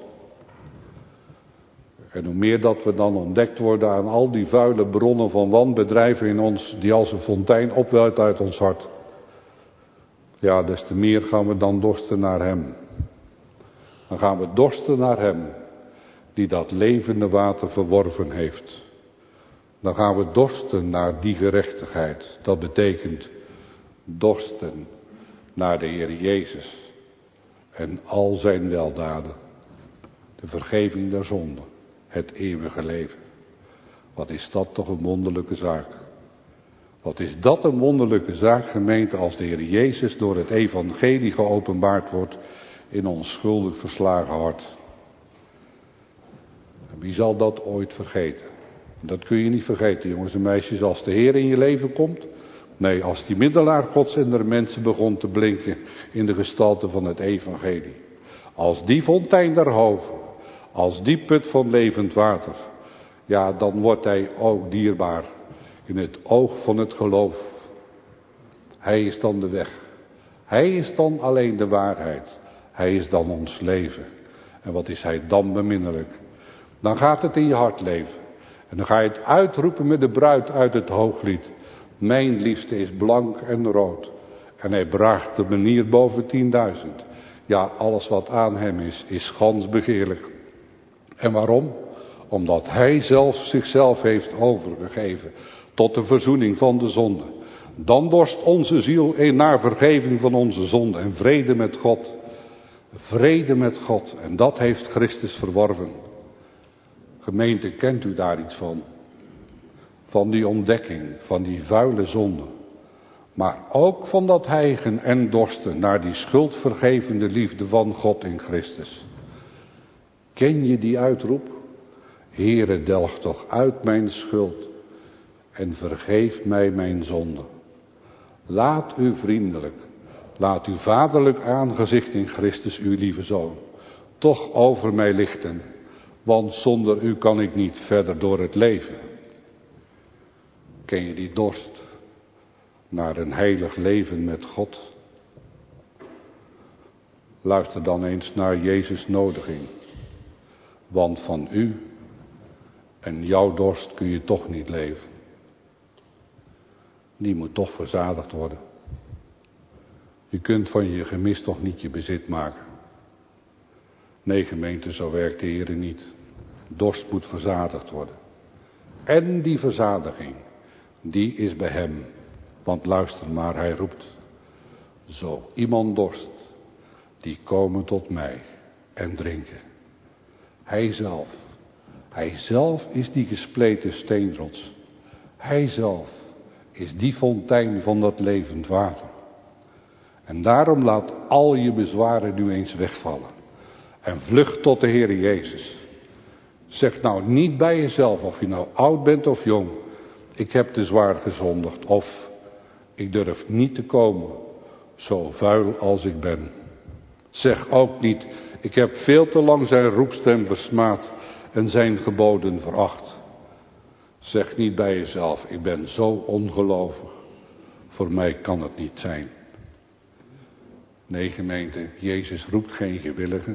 En hoe meer dat we dan ontdekt worden aan al die vuile bronnen van wanbedrijven in ons, die als een fontein opwelt uit ons hart. Ja, des te meer gaan we dan dorsten naar hem. Dan gaan we dorsten naar hem, die dat levende water verworven heeft. Dan gaan we dorsten naar die gerechtigheid. Dat betekent dorsten naar de Heer Jezus en al zijn weldaden. De vergeving der zonden, het eeuwige leven. Wat is dat toch een wonderlijke zaak. Wat is dat een wonderlijke zaak, gemeente, als de Heer Jezus door het evangelie geopenbaard wordt in ons schuldig verslagen hart. En wie zal dat ooit vergeten? Dat kun je niet vergeten, jongens en meisjes, als de Heer in je leven komt. Nee, als die middelaar Gods en der mensen begon te blinken in de gestalte van het evangelie. Als die fontein der hoven, als die put van levend water, ja, dan wordt hij ook dierbaar in het oog van het geloof. Hij is dan de weg. Hij is dan alleen de waarheid. Hij is dan ons leven. En wat is hij dan beminnelijk? Dan gaat het in je hart leven. En dan ga je het uitroepen met de bruid uit het hooglied. Mijn liefste is blank en rood. En hij braagt de banier boven tienduizend. Ja, alles wat aan hem is, is gans begeerlijk. En waarom? Omdat hij zelf zichzelf heeft overgegeven tot de verzoening van de zonde. Dan dorst onze ziel naar vergeving van onze zonde en vrede met God. Vrede met God. En dat heeft Christus verworven. Gemeente, kent u daar iets van? Van die ontdekking, van die vuile zonde. Maar ook van dat hijgen en dorsten naar die schuldvergevende liefde van God in Christus. Ken je die uitroep? Heere, delg toch uit mijn schuld en vergeef mij mijn zonde. Laat u vriendelijk, laat uw vaderlijk aangezicht in Christus, uw lieve Zoon, toch over mij lichten, want zonder u kan ik niet verder door het leven. Ken je die dorst naar een heilig leven met God? Luister dan eens naar Jezus' nodiging. Want van u en jouw dorst kun je toch niet leven. Die moet toch verzadigd worden. Je kunt van je gemis toch niet je bezit maken. Nee, gemeente, zo werkt de Heer niet. Dorst moet verzadigd worden. En die verzadiging, die is bij hem. Want luister maar, hij roept. Zo iemand dorst, die komen tot mij en drinken. Hij zelf, hij zelf is die gespleten steenrots. Hij zelf is die fontein van dat levend water. En daarom laat al je bezwaren nu eens wegvallen. En vlucht tot de Heer Jezus. Zeg nou niet bij jezelf, of je nou oud bent of jong. Ik heb te zwaar gezondigd. Of ik durf niet te komen, zo vuil als ik ben. Zeg ook niet, ik heb veel te lang zijn roepstem versmaad en zijn geboden veracht. Zeg niet bij jezelf, ik ben zo ongelovig. Voor mij kan het niet zijn. Nee, gemeente, Jezus roept geen gewilligen.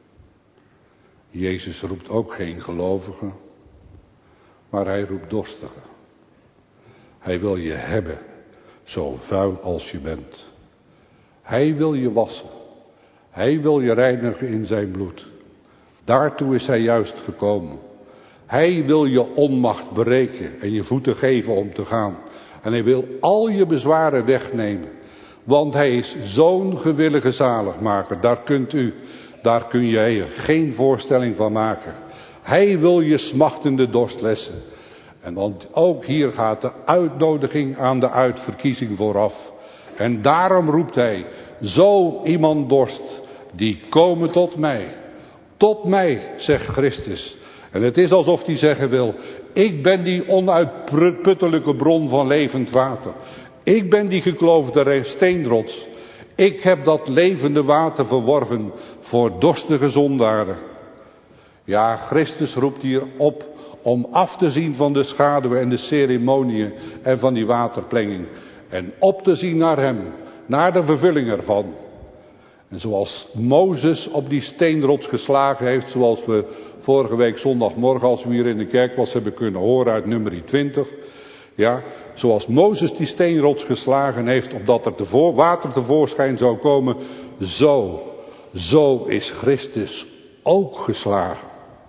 Jezus roept ook geen gelovigen. Maar hij roept dorstigen. Hij wil je hebben, zo vuil als je bent. Hij wil je wassen. Hij wil je reinigen in zijn bloed. Daartoe is hij juist gekomen. Hij wil je onmacht breken en je voeten geven om te gaan. En hij wil al je bezwaren wegnemen. Want hij is zo'n gewillige zaligmaker. Daar kunt u, daar kun jij geen voorstelling van maken. Hij wil je smachtende dorst lessen. En want ook hier gaat de uitnodiging aan de uitverkiezing vooraf. En daarom roept hij, zo iemand dorst, die komen tot mij. Tot mij, zegt Christus. En het is alsof hij zeggen wil, ik ben die onuitputtelijke bron van levend water. Ik ben die gekloofde steenrots. Ik heb dat levende water verworven voor dorstige zondaren. Ja, Christus roept hier op om af te zien van de schaduwen en de ceremoniën en van die waterplenging. En op te zien naar hem, naar de vervulling ervan. En zoals Mozes op die steenrots geslagen heeft, zoals we vorige week zondagmorgen als we hier in de kerk was hebben kunnen horen uit nummer twintig. Ja, zoals Mozes die steenrots geslagen heeft, opdat er tevoor, water tevoorschijn zou komen, zo, zo is Christus ook geslagen.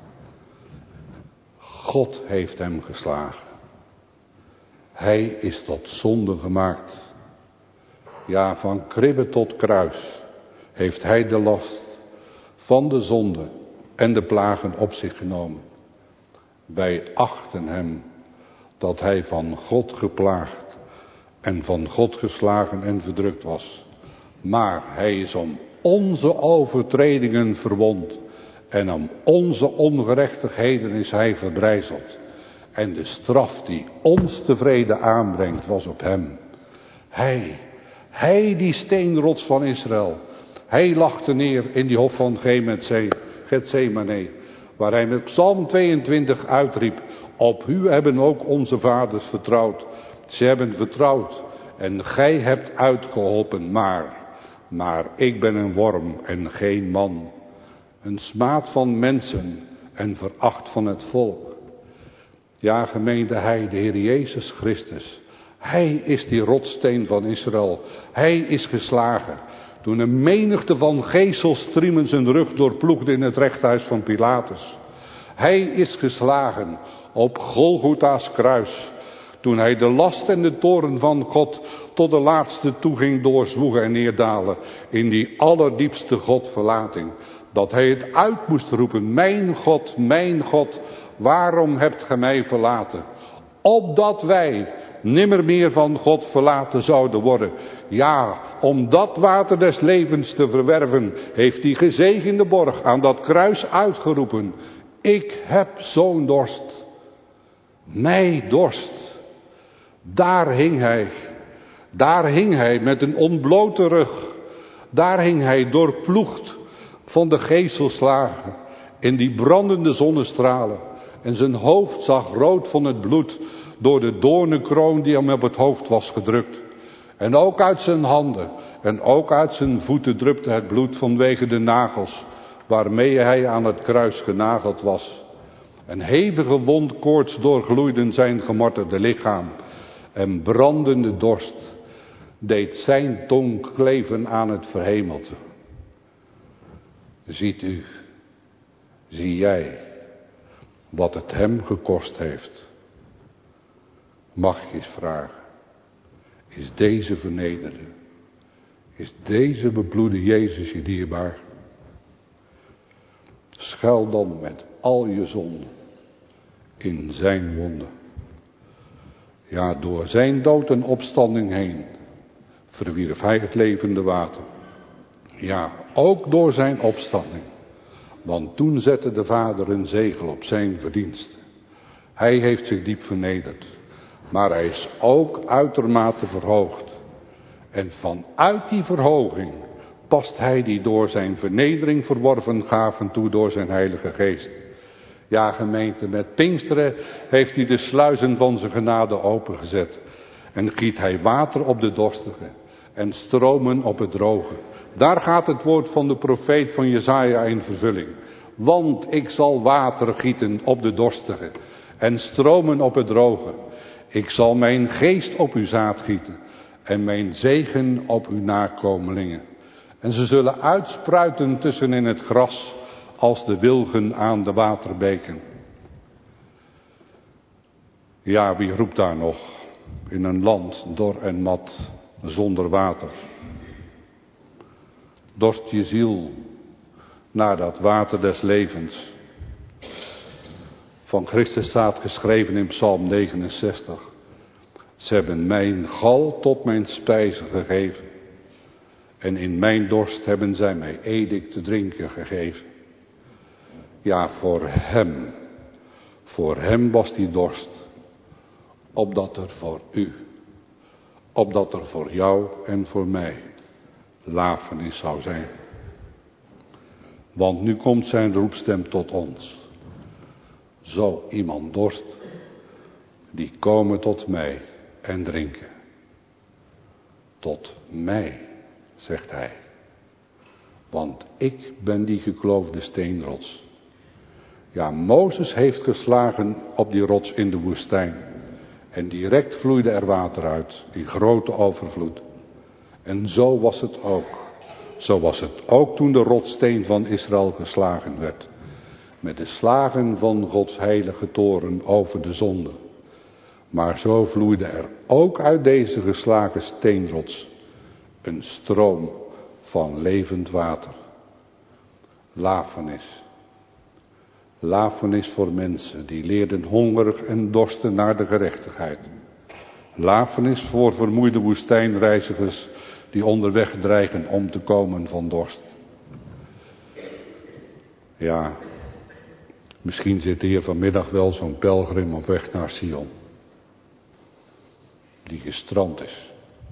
God heeft hem geslagen. Hij is tot zonde gemaakt. Ja, van kribbe tot kruis heeft hij de last van de zonde en de plagen op zich genomen. Wij achten hem dat hij van God geplaagd en van God geslagen en verdrukt was. Maar hij is om onze overtredingen verwond en om onze ongerechtigheden is hij verbrijzeld. En de straf die ons tevreden aanbrengt was op hem. Hij, hij die steenrots van Israël. Hij lachte neer in die hof van Gethsemane, waar hij met Psalm tweeëntwintig uitriep, op u hebben ook onze vaders vertrouwd. Ze hebben vertrouwd en gij hebt uitgeholpen, maar, maar ik ben een worm en geen man. Een smaad van mensen en veracht van het volk. Ja, gemeente, hij, de Heer Jezus Christus. Hij is die rotssteen van Israël. Hij is geslagen. Toen een menigte van gezelstriemen zijn rug doorploegde in het rechthuis van Pilatus. Hij is geslagen op Golgotha's kruis. Toen hij de last en de toorn van God tot de laatste toe ging doorzwoegen en neerdalen. In die allerdiepste Godverlating. Dat hij het uit moest roepen. Mijn God, mijn God, waarom hebt gij mij verlaten? Opdat wij nimmer meer van God verlaten zouden worden. Ja, om dat water des levens te verwerven, heeft die gezegende borg aan dat kruis uitgeroepen. Ik heb zo'n dorst. Mij dorst. Daar hing hij. Daar hing hij met een ontblote rug. Daar hing hij doorploegd van de geeselslagen in die brandende zonnestralen. En zijn hoofd zag rood van het bloed door de doornenkroon die hem op het hoofd was gedrukt. En ook uit zijn handen en ook uit zijn voeten drupte het bloed vanwege de nagels waarmee hij aan het kruis genageld was. Een hevige wondkoorts doorgloeiden zijn gemartelde lichaam. En brandende dorst deed zijn tong kleven aan het verhemelte. Ziet u, zie jij wat het hem gekost heeft? Mag ik eens vragen, is deze vernederde, is deze bebloede Jezus je dierbaar? Schuil dan met al je zonden in zijn wonden. Ja, door zijn dood en opstanding heen verwierf hij het levende water. Ja, ook door zijn opstanding. Want toen zette de Vader een zegel op zijn verdiensten. Hij heeft zich diep vernederd. Maar hij is ook uitermate verhoogd. En vanuit die verhoging past hij die door zijn vernedering verworven gaven toe door zijn Heilige Geest. Ja, gemeente, met Pinksteren heeft hij de sluizen van zijn genade opengezet. En giet hij water op de dorstigen en stromen op het droge. Daar gaat het woord van de profeet van Jesaja in vervulling. Want ik zal water gieten op de dorstigen en stromen op het droge. Ik zal mijn geest op uw zaad gieten en mijn zegen op uw nakomelingen. En ze zullen uitspruiten tussen in het gras als de wilgen aan de waterbeken. Ja, wie roept daar nog in een land dor en mat zonder water? Dorst je ziel naar dat water des levens. Van Christus staat geschreven in Psalm negenenzestig. Ze hebben mijn gal tot mijn spijze gegeven. En in mijn dorst hebben zij mij edik te drinken gegeven. Ja, voor hem, voor hem was die dorst. Opdat er voor u, opdat er voor jou en voor mij lafenis zou zijn. Want nu komt zijn roepstem tot ons. Zo iemand dorst, die komen tot mij en drinken. Tot mij, zegt hij. Want ik ben die gekloofde steenrots. Ja, Mozes heeft geslagen op die rots in de woestijn. En direct vloeide er water uit, in grote overvloed. En zo was het ook. Zo was het ook toen de rotssteen van Israël geslagen werd. Met de slagen van Gods heilige toren over de zonde. Maar zo vloeide er ook uit deze geslagen steenrots een stroom van levend water. Lafenis. Lafenis voor mensen die leerden hongerig en dorsten naar de gerechtigheid. Lafenis voor vermoeide woestijnreizigers die onderweg dreigen om te komen van dorst. Ja, misschien zit hier vanmiddag wel zo'n pelgrim op weg naar Sion. Die gestrand is.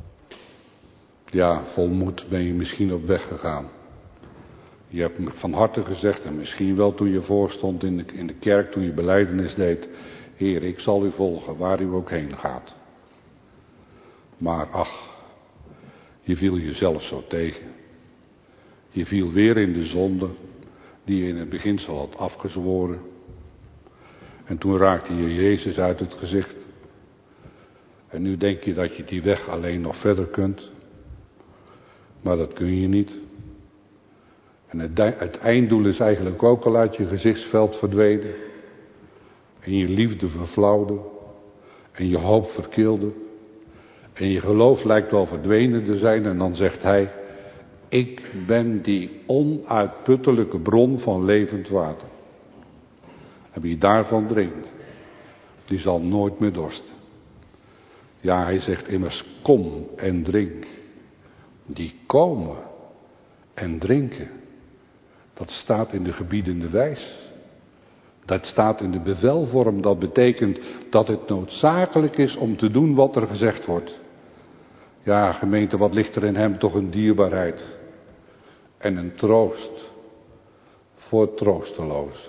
Ja, vol moed ben je misschien op weg gegaan. Je hebt van harte gezegd, en misschien wel toen je voorstond in de, in de kerk, toen je belijdenis deed. Heer, ik zal u volgen, waar u ook heen gaat. Maar ach, je viel jezelf zo tegen. Je viel weer in de zonde die je in het beginsel had afgezworen. En toen raakte je Jezus uit het gezicht. En nu denk je dat je die weg alleen nog verder kunt. Maar dat kun je niet. En het, het einddoel is eigenlijk ook al uit je gezichtsveld verdwenen. En je liefde verflauwde. En je hoop verkilde. En je geloof lijkt wel verdwenen te zijn. En dan zegt hij: ik ben die onuitputtelijke bron van levend water. En wie daarvan drinkt, die zal nooit meer dorsten. Ja, hij zegt immers, kom en drink. Die komen en drinken. Dat staat in de gebiedende wijs. Dat staat in de bevelvorm. Dat betekent dat het noodzakelijk is om te doen wat er gezegd wordt. Ja, gemeente, wat ligt er in hem toch een dierbaarheid. En een troost. Voor troostelozen.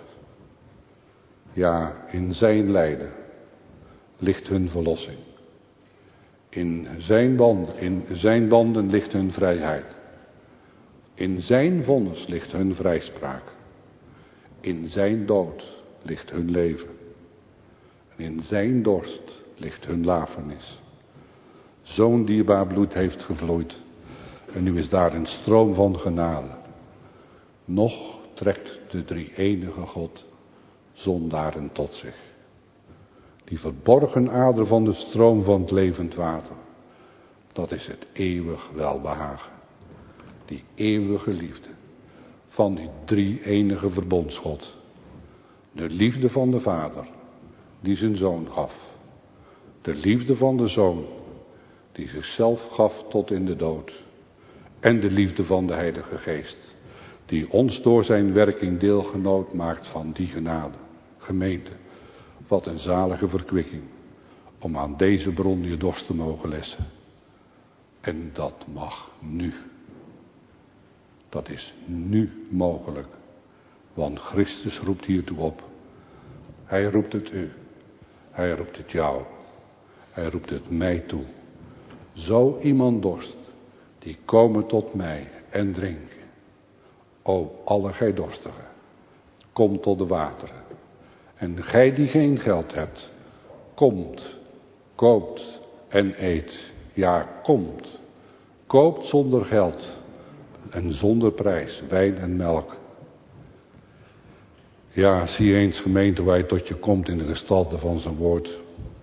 Ja, in zijn lijden ligt hun verlossing. In zijn banden, in zijn banden ligt hun vrijheid. In zijn vonnis ligt hun vrijspraak. In zijn dood ligt hun leven. En in zijn dorst ligt hun lafenis. Zo'n dierbaar bloed heeft gevloeid. En nu is daar een stroom van genade. Nog trekt de drie-enige God zondaren tot zich. Die verborgen ader van de stroom van het levend water. Dat is het eeuwig welbehagen. Die eeuwige liefde van die drie-enige verbondsgod. De liefde van de Vader die zijn zoon gaf. De liefde van de Zoon die zichzelf gaf tot in de dood. En de liefde van de Heilige Geest die ons door zijn werking deelgenoot maakt van die genade. Gemeente, wat een zalige verkwikking om aan deze bron je dorst te mogen lessen. En dat mag nu. Dat is nu mogelijk. Want Christus roept hiertoe op. Hij roept het u. Hij roept het jou. Hij roept het mij toe. Zo iemand dorst, die komen tot mij en drinken. O, alle gij dorstigen, kom tot de wateren. En gij die geen geld hebt, komt, koopt en eet. Ja, komt. Koopt zonder geld en zonder prijs, wijn en melk. Ja, zie eens gemeente hoe hij tot je komt in de gestalte van zijn woord.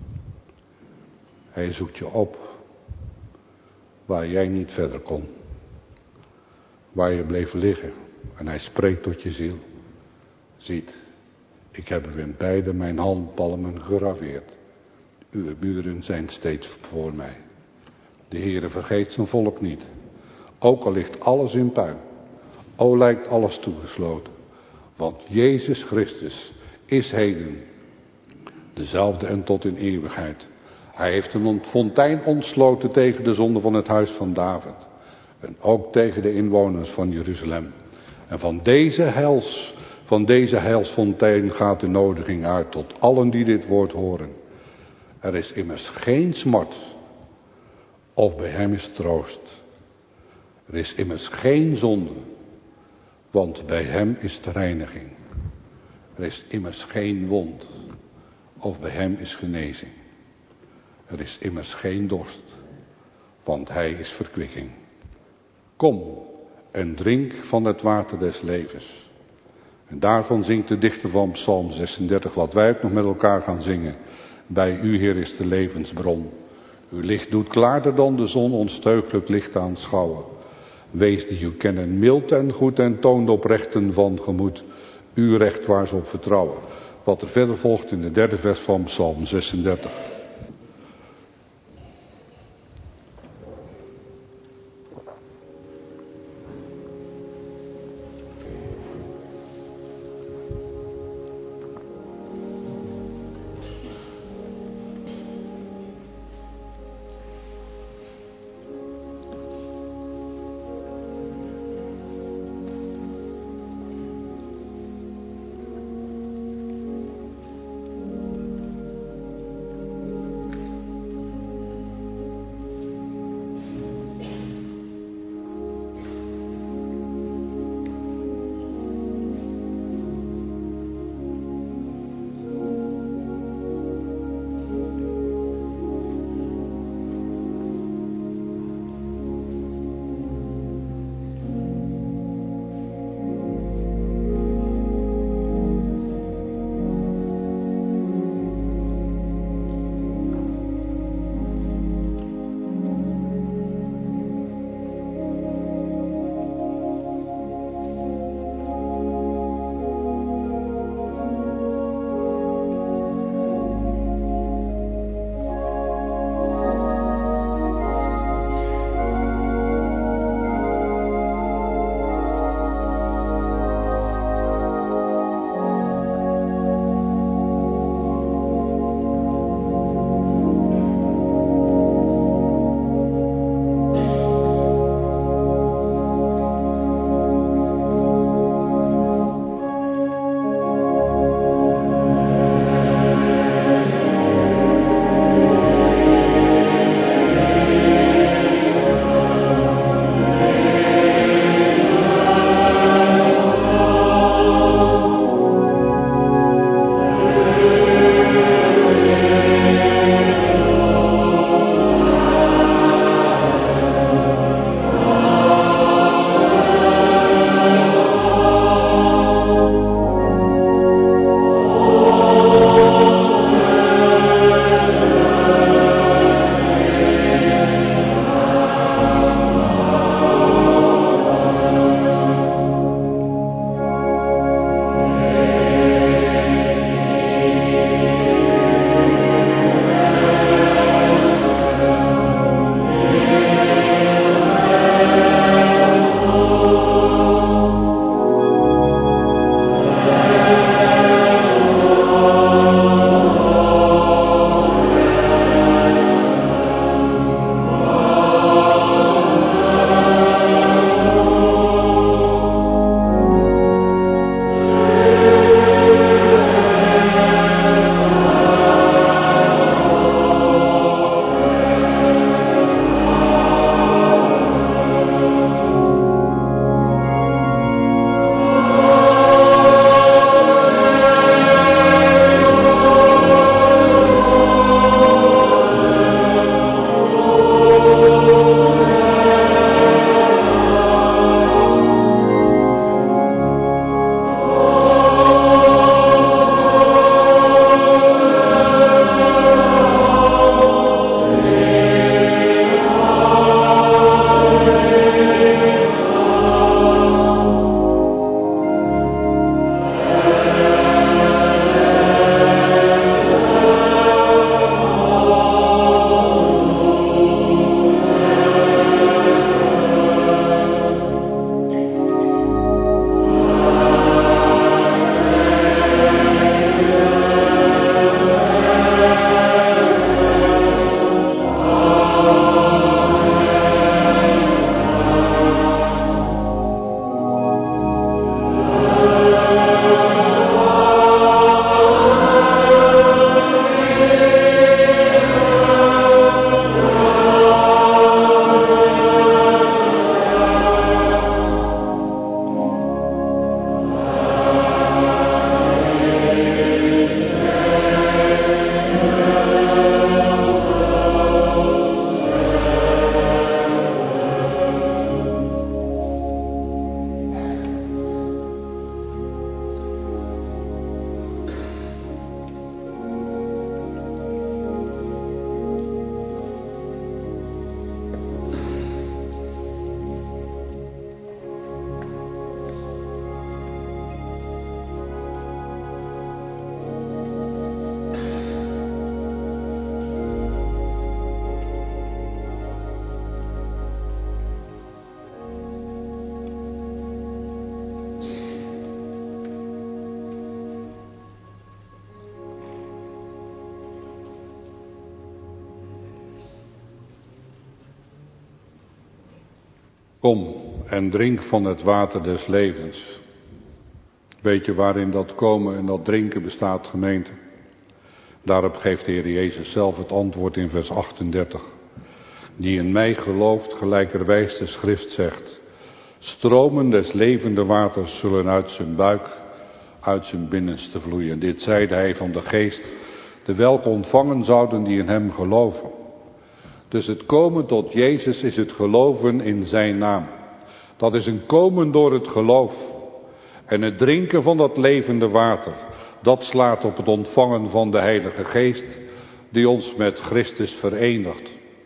Hij zoekt je op waar jij niet verder kon. Waar je bleef liggen en hij spreekt tot je ziel. Ziet, ik heb u in beide mijn handpalmen gegraveerd. Uw muren zijn steeds voor mij. De Heere vergeet zijn volk niet. Ook al ligt alles in puin. O lijkt alles toegesloten. Want Jezus Christus is heden dezelfde en tot in eeuwigheid. Hij heeft een fontein ontsloten tegen de zonde van het huis van David. En ook tegen de inwoners van Jeruzalem. En van deze heils, van deze heilsfontein gaat de nodiging uit tot allen die dit woord horen. Er is immers geen smart, of bij hem is troost. Er is immers geen zonde, want bij hem is de reiniging. Er is immers geen wond, of bij hem is genezing. Er is immers geen dorst, want hij is verkwikking. Kom en drink van het water des levens. En daarvan zingt de dichter van Psalm zesendertig, wat wij ook nog met elkaar gaan zingen. Bij u, Heer, is de levensbron. Uw licht doet klaarder dan de zon ons deugdelijk licht aanschouwen. Wees die u kennen mild en goed en toont oprechten van gemoed. Uw recht waar ze op vertrouwen. Wat er verder volgt in de derde vers van Psalm zesendertig. Kom en drink van het water des levens. Weet je waarin dat komen en dat drinken bestaat, gemeente? Daarop geeft de Heer Jezus zelf het antwoord in vers achtendertig. Die in mij gelooft, gelijkerwijs de schrift zegt. Stromen des levende waters zullen uit zijn buik, uit zijn binnenste vloeien. Dit zeide hij van de geest, de welke ontvangen zouden die in hem geloven. Dus het komen tot Jezus is het geloven in zijn naam. Dat is een komen door het geloof. En het drinken van dat levende water, dat slaat op het ontvangen van de Heilige Geest, die ons met Christus verenigt.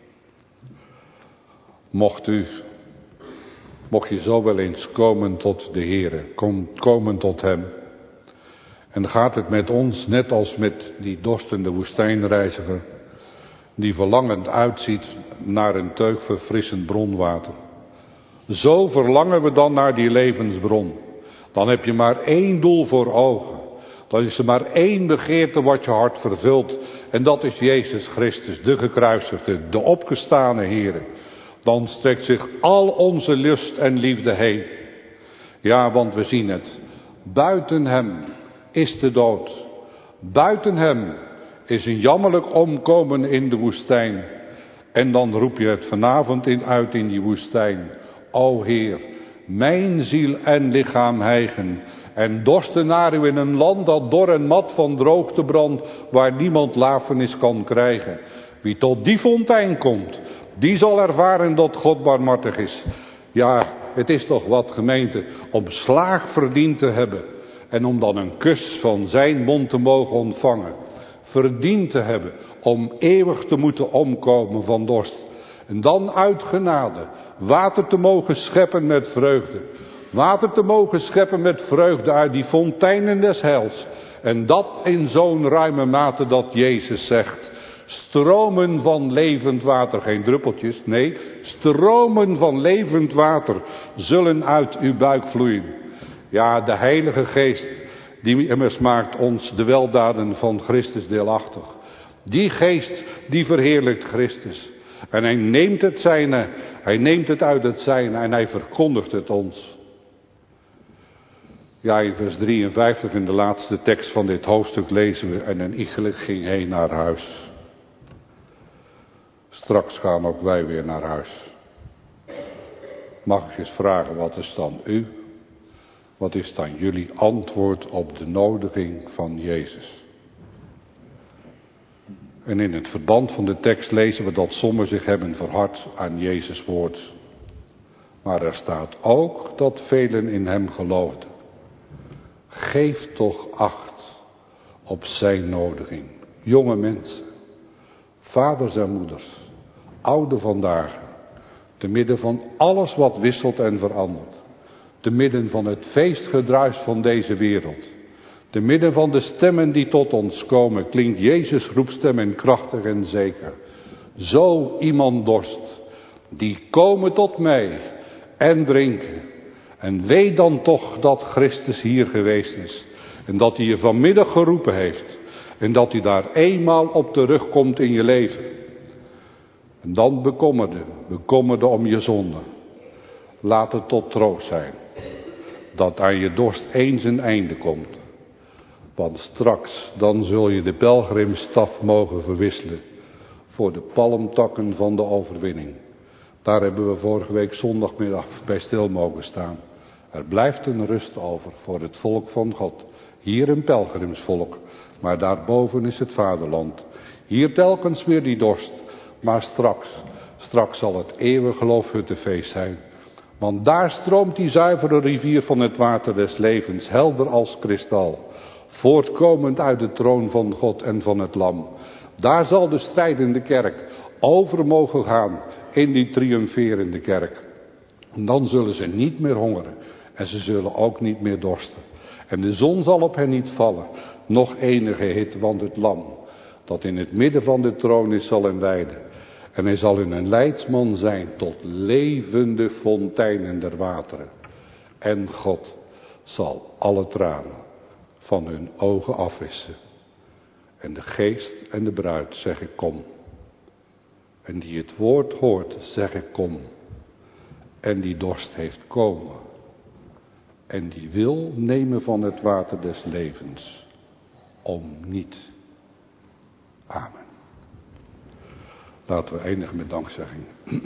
Mocht u, mocht je zo wel eens komen tot de Heere, kom, komen tot hem. En gaat het met ons net als met die dorstende woestijnreiziger, die verlangend uitziet naar een teug verfrissend bronwater. Zo verlangen we dan naar die levensbron. Dan heb je maar één doel voor ogen. Dan is er maar één begeerte wat je hart vervult. En dat is Jezus Christus, de gekruisigde, de opgestane Heere. Dan strekt zich al onze lust en liefde heen. Ja, want we zien het. Buiten hem is de dood. Buiten hem is een jammerlijk omkomen in de woestijn. En dan roep je het vanavond in uit in die woestijn. O Heer, mijn ziel en lichaam hijgen en dorsten naar u in een land dat dor en mat van droogte brandt, waar niemand lafenis kan krijgen. Wie tot die fontein komt, die zal ervaren dat God barmhartig is. Ja, het is toch wat, gemeente, om slaag verdiend te hebben en om dan een kus van zijn mond te mogen ontvangen. Verdiend te hebben om eeuwig te moeten omkomen van dorst. En dan uit genade water te mogen scheppen met vreugde. Water te mogen scheppen met vreugde uit die fonteinen des heils. En dat in zo'n ruime mate dat Jezus zegt. Stromen van levend water, geen druppeltjes, nee. Stromen van levend water zullen uit uw buik vloeien. Ja, de Heilige Geest, die immers maakt ons de weldaden van Christus deelachtig. Die geest, die verheerlijkt Christus. En hij neemt het zijne, hij neemt het uit het zijne en hij verkondigt het ons. Ja, in vers drieënvijftig in de laatste tekst van dit hoofdstuk lezen we, en een iegelijk ging heen naar huis. Straks gaan ook wij weer naar huis. Mag ik eens vragen, wat is dan u? Wat is dan jullie antwoord op de nodiging van Jezus? En in het verband van de tekst lezen we dat sommigen zich hebben verhard aan Jezus' woord. Maar er staat ook dat velen in hem geloofden. Geef toch acht op zijn nodiging. Jonge mensen, vaders en moeders, oude vandaag, te midden van alles wat wisselt en verandert. Te midden van het feestgedruis van deze wereld. Te midden van de stemmen die tot ons komen, klinkt Jezus' roepstem en krachtig en zeker. Zo iemand dorst, die komen tot mij en drinken. En weet dan toch dat Christus hier geweest is. En dat hij je vanmiddag geroepen heeft. En dat hij daar eenmaal op terugkomt in je leven. En dan bekommerde, bekommerde om je zonde. Laat het tot troost zijn. Dat aan je dorst eens een einde komt. Want straks, dan zul je de pelgrimstaf mogen verwisselen voor de palmtakken van de overwinning. Daar hebben we vorige week zondagmiddag bij stil mogen staan. Er blijft een rust over voor het volk van God. Hier een pelgrimsvolk, maar daarboven is het vaderland. Hier telkens weer die dorst, maar straks, straks zal het eeuwige loofhuttenfeest zijn. Want daar stroomt die zuivere rivier van het water des levens, helder als kristal. Voortkomend uit de troon van God en van het lam. Daar zal de strijdende kerk over mogen gaan in die triomferende kerk. En dan zullen ze niet meer hongeren en ze zullen ook niet meer dorsten. En de zon zal op hen niet vallen, nog enige hitte, want het lam dat in het midden van de troon is zal hen leiden. En hij zal hun een leidsman zijn tot levende fonteinen der wateren. En God zal alle tranen van hun ogen afwissen. En de geest en de bruid zeggen kom. En die het woord hoort, zeg ik kom. en die dorst heeft komen. En die wil nemen van het water des levens. Om niet. Amen. Laten we eindigen met dankzegging.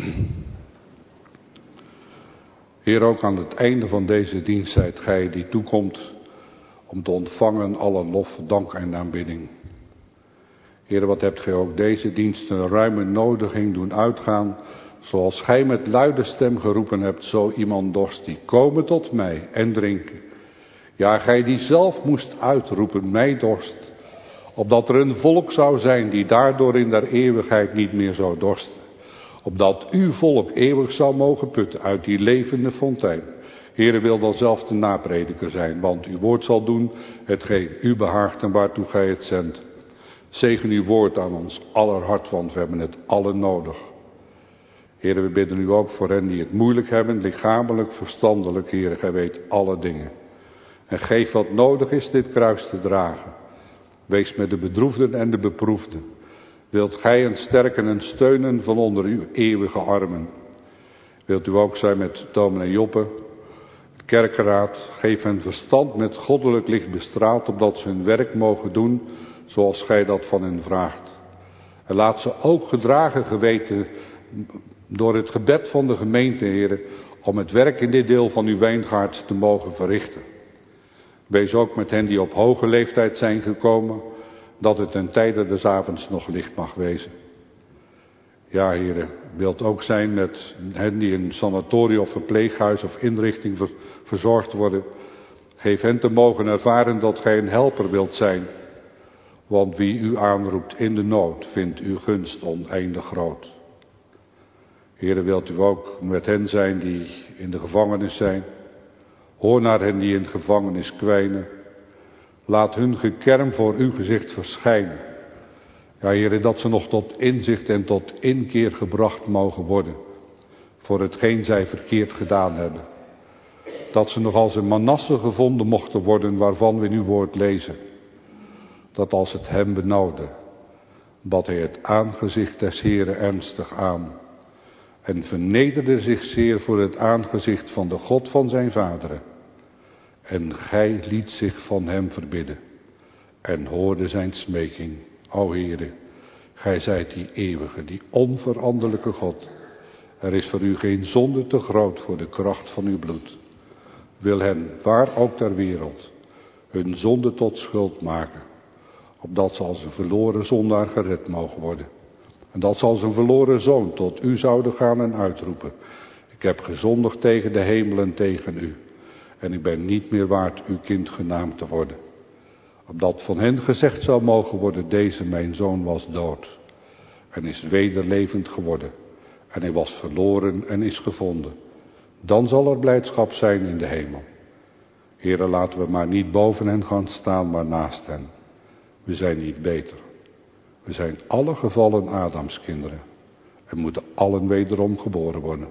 Heer, ook aan het einde van deze dienst zijt gij die toekomt om te ontvangen alle lof, dank en aanbidding. Heer, wat hebt gij ook deze dienst een ruime nodiging doen uitgaan, zoals gij met luide stem geroepen hebt, zo iemand dorst die komen tot mij en drinken. Ja, gij die zelf moest uitroepen, mij dorst, opdat er een volk zou zijn die daardoor in der eeuwigheid niet meer zou dorsten. Opdat uw volk eeuwig zou mogen putten uit die levende fontein. Heere, wil dan zelf de naprediker zijn, want uw woord zal doen hetgeen u behaagt en waartoe gij het zendt. Zegen uw woord aan ons aller hart, want we hebben het allen nodig. Heere, we bidden u ook voor hen die het moeilijk hebben, lichamelijk, verstandelijk. Heere, gij weet alle dingen. En geef wat nodig is dit kruis te dragen. Wees met de bedroefden en de beproefden. Wilt gij hen sterken en steunen van onder uw eeuwige armen. Wilt u ook zijn met dominee Joppe, het kerkenraad. Geef hen verstand met goddelijk licht bestraald, opdat ze hun werk mogen doen zoals gij dat van hen vraagt. En laat ze ook gedragen geweten door het gebed van de gemeente, Heere, om het werk in dit deel van uw wijngaard te mogen verrichten. Wees ook met hen die op hoge leeftijd zijn gekomen, dat het ten tijde des avonds nog licht mag wezen. Ja, Heere, wilt ook zijn met hen die in een sanatorium of verpleeghuis of inrichting ver, verzorgd worden. Geef hen te mogen ervaren dat gij een helper wilt zijn. Want wie u aanroept in de nood, vindt uw gunst oneindig groot. Heere, wilt u ook met hen zijn die in de gevangenis zijn. Hoor naar hen die in gevangenis kwijnen. Laat hun gekerm voor uw gezicht verschijnen. Ja, Heere, dat ze nog tot inzicht en tot inkeer gebracht mogen worden. Voor hetgeen zij verkeerd gedaan hebben. Dat ze nog als een Manasse gevonden mochten worden, waarvan we in uw woord lezen. Dat als het hem benauwde, bad hij het aangezicht des Heeren ernstig aan. En vernederde zich zeer voor het aangezicht van de God van zijn vaderen. En gij liet zich van hem verbidden. En hoorde zijn smeking. O Heere, gij zijt die eeuwige, die onveranderlijke God. Er is voor u geen zonde te groot voor de kracht van uw bloed. Wil hen, waar ook ter wereld, hun zonde tot schuld maken. Opdat ze als een verloren zondaar gered mogen worden. En dat ze als een verloren zoon tot u zouden gaan en uitroepen. Ik heb gezondigd tegen de hemel en tegen u. En ik ben niet meer waard uw kind genaamd te worden. Opdat van hen gezegd zou mogen worden, deze mijn zoon was dood. En is wederlevend geworden. En hij was verloren en is gevonden. Dan zal er blijdschap zijn in de hemel. Heere, laten we maar niet boven hen gaan staan, maar naast hen. We zijn niet beter. We zijn alle gevallen Adamskinderen. En moeten allen wederom geboren worden.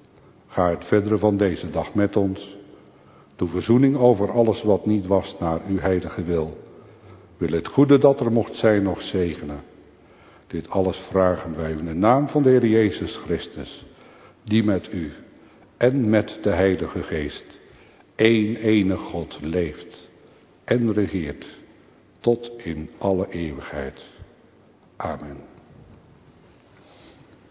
Ga het verdere van deze dag met ons. Doe verzoening over alles wat niet was naar uw heilige wil. Wil het goede dat er mocht zijn nog zegenen. Dit alles vragen wij in de naam van de Heer Jezus Christus. Die met u en met de Heilige Geest. één enige God leeft en regeert. Tot in alle eeuwigheid. Amen.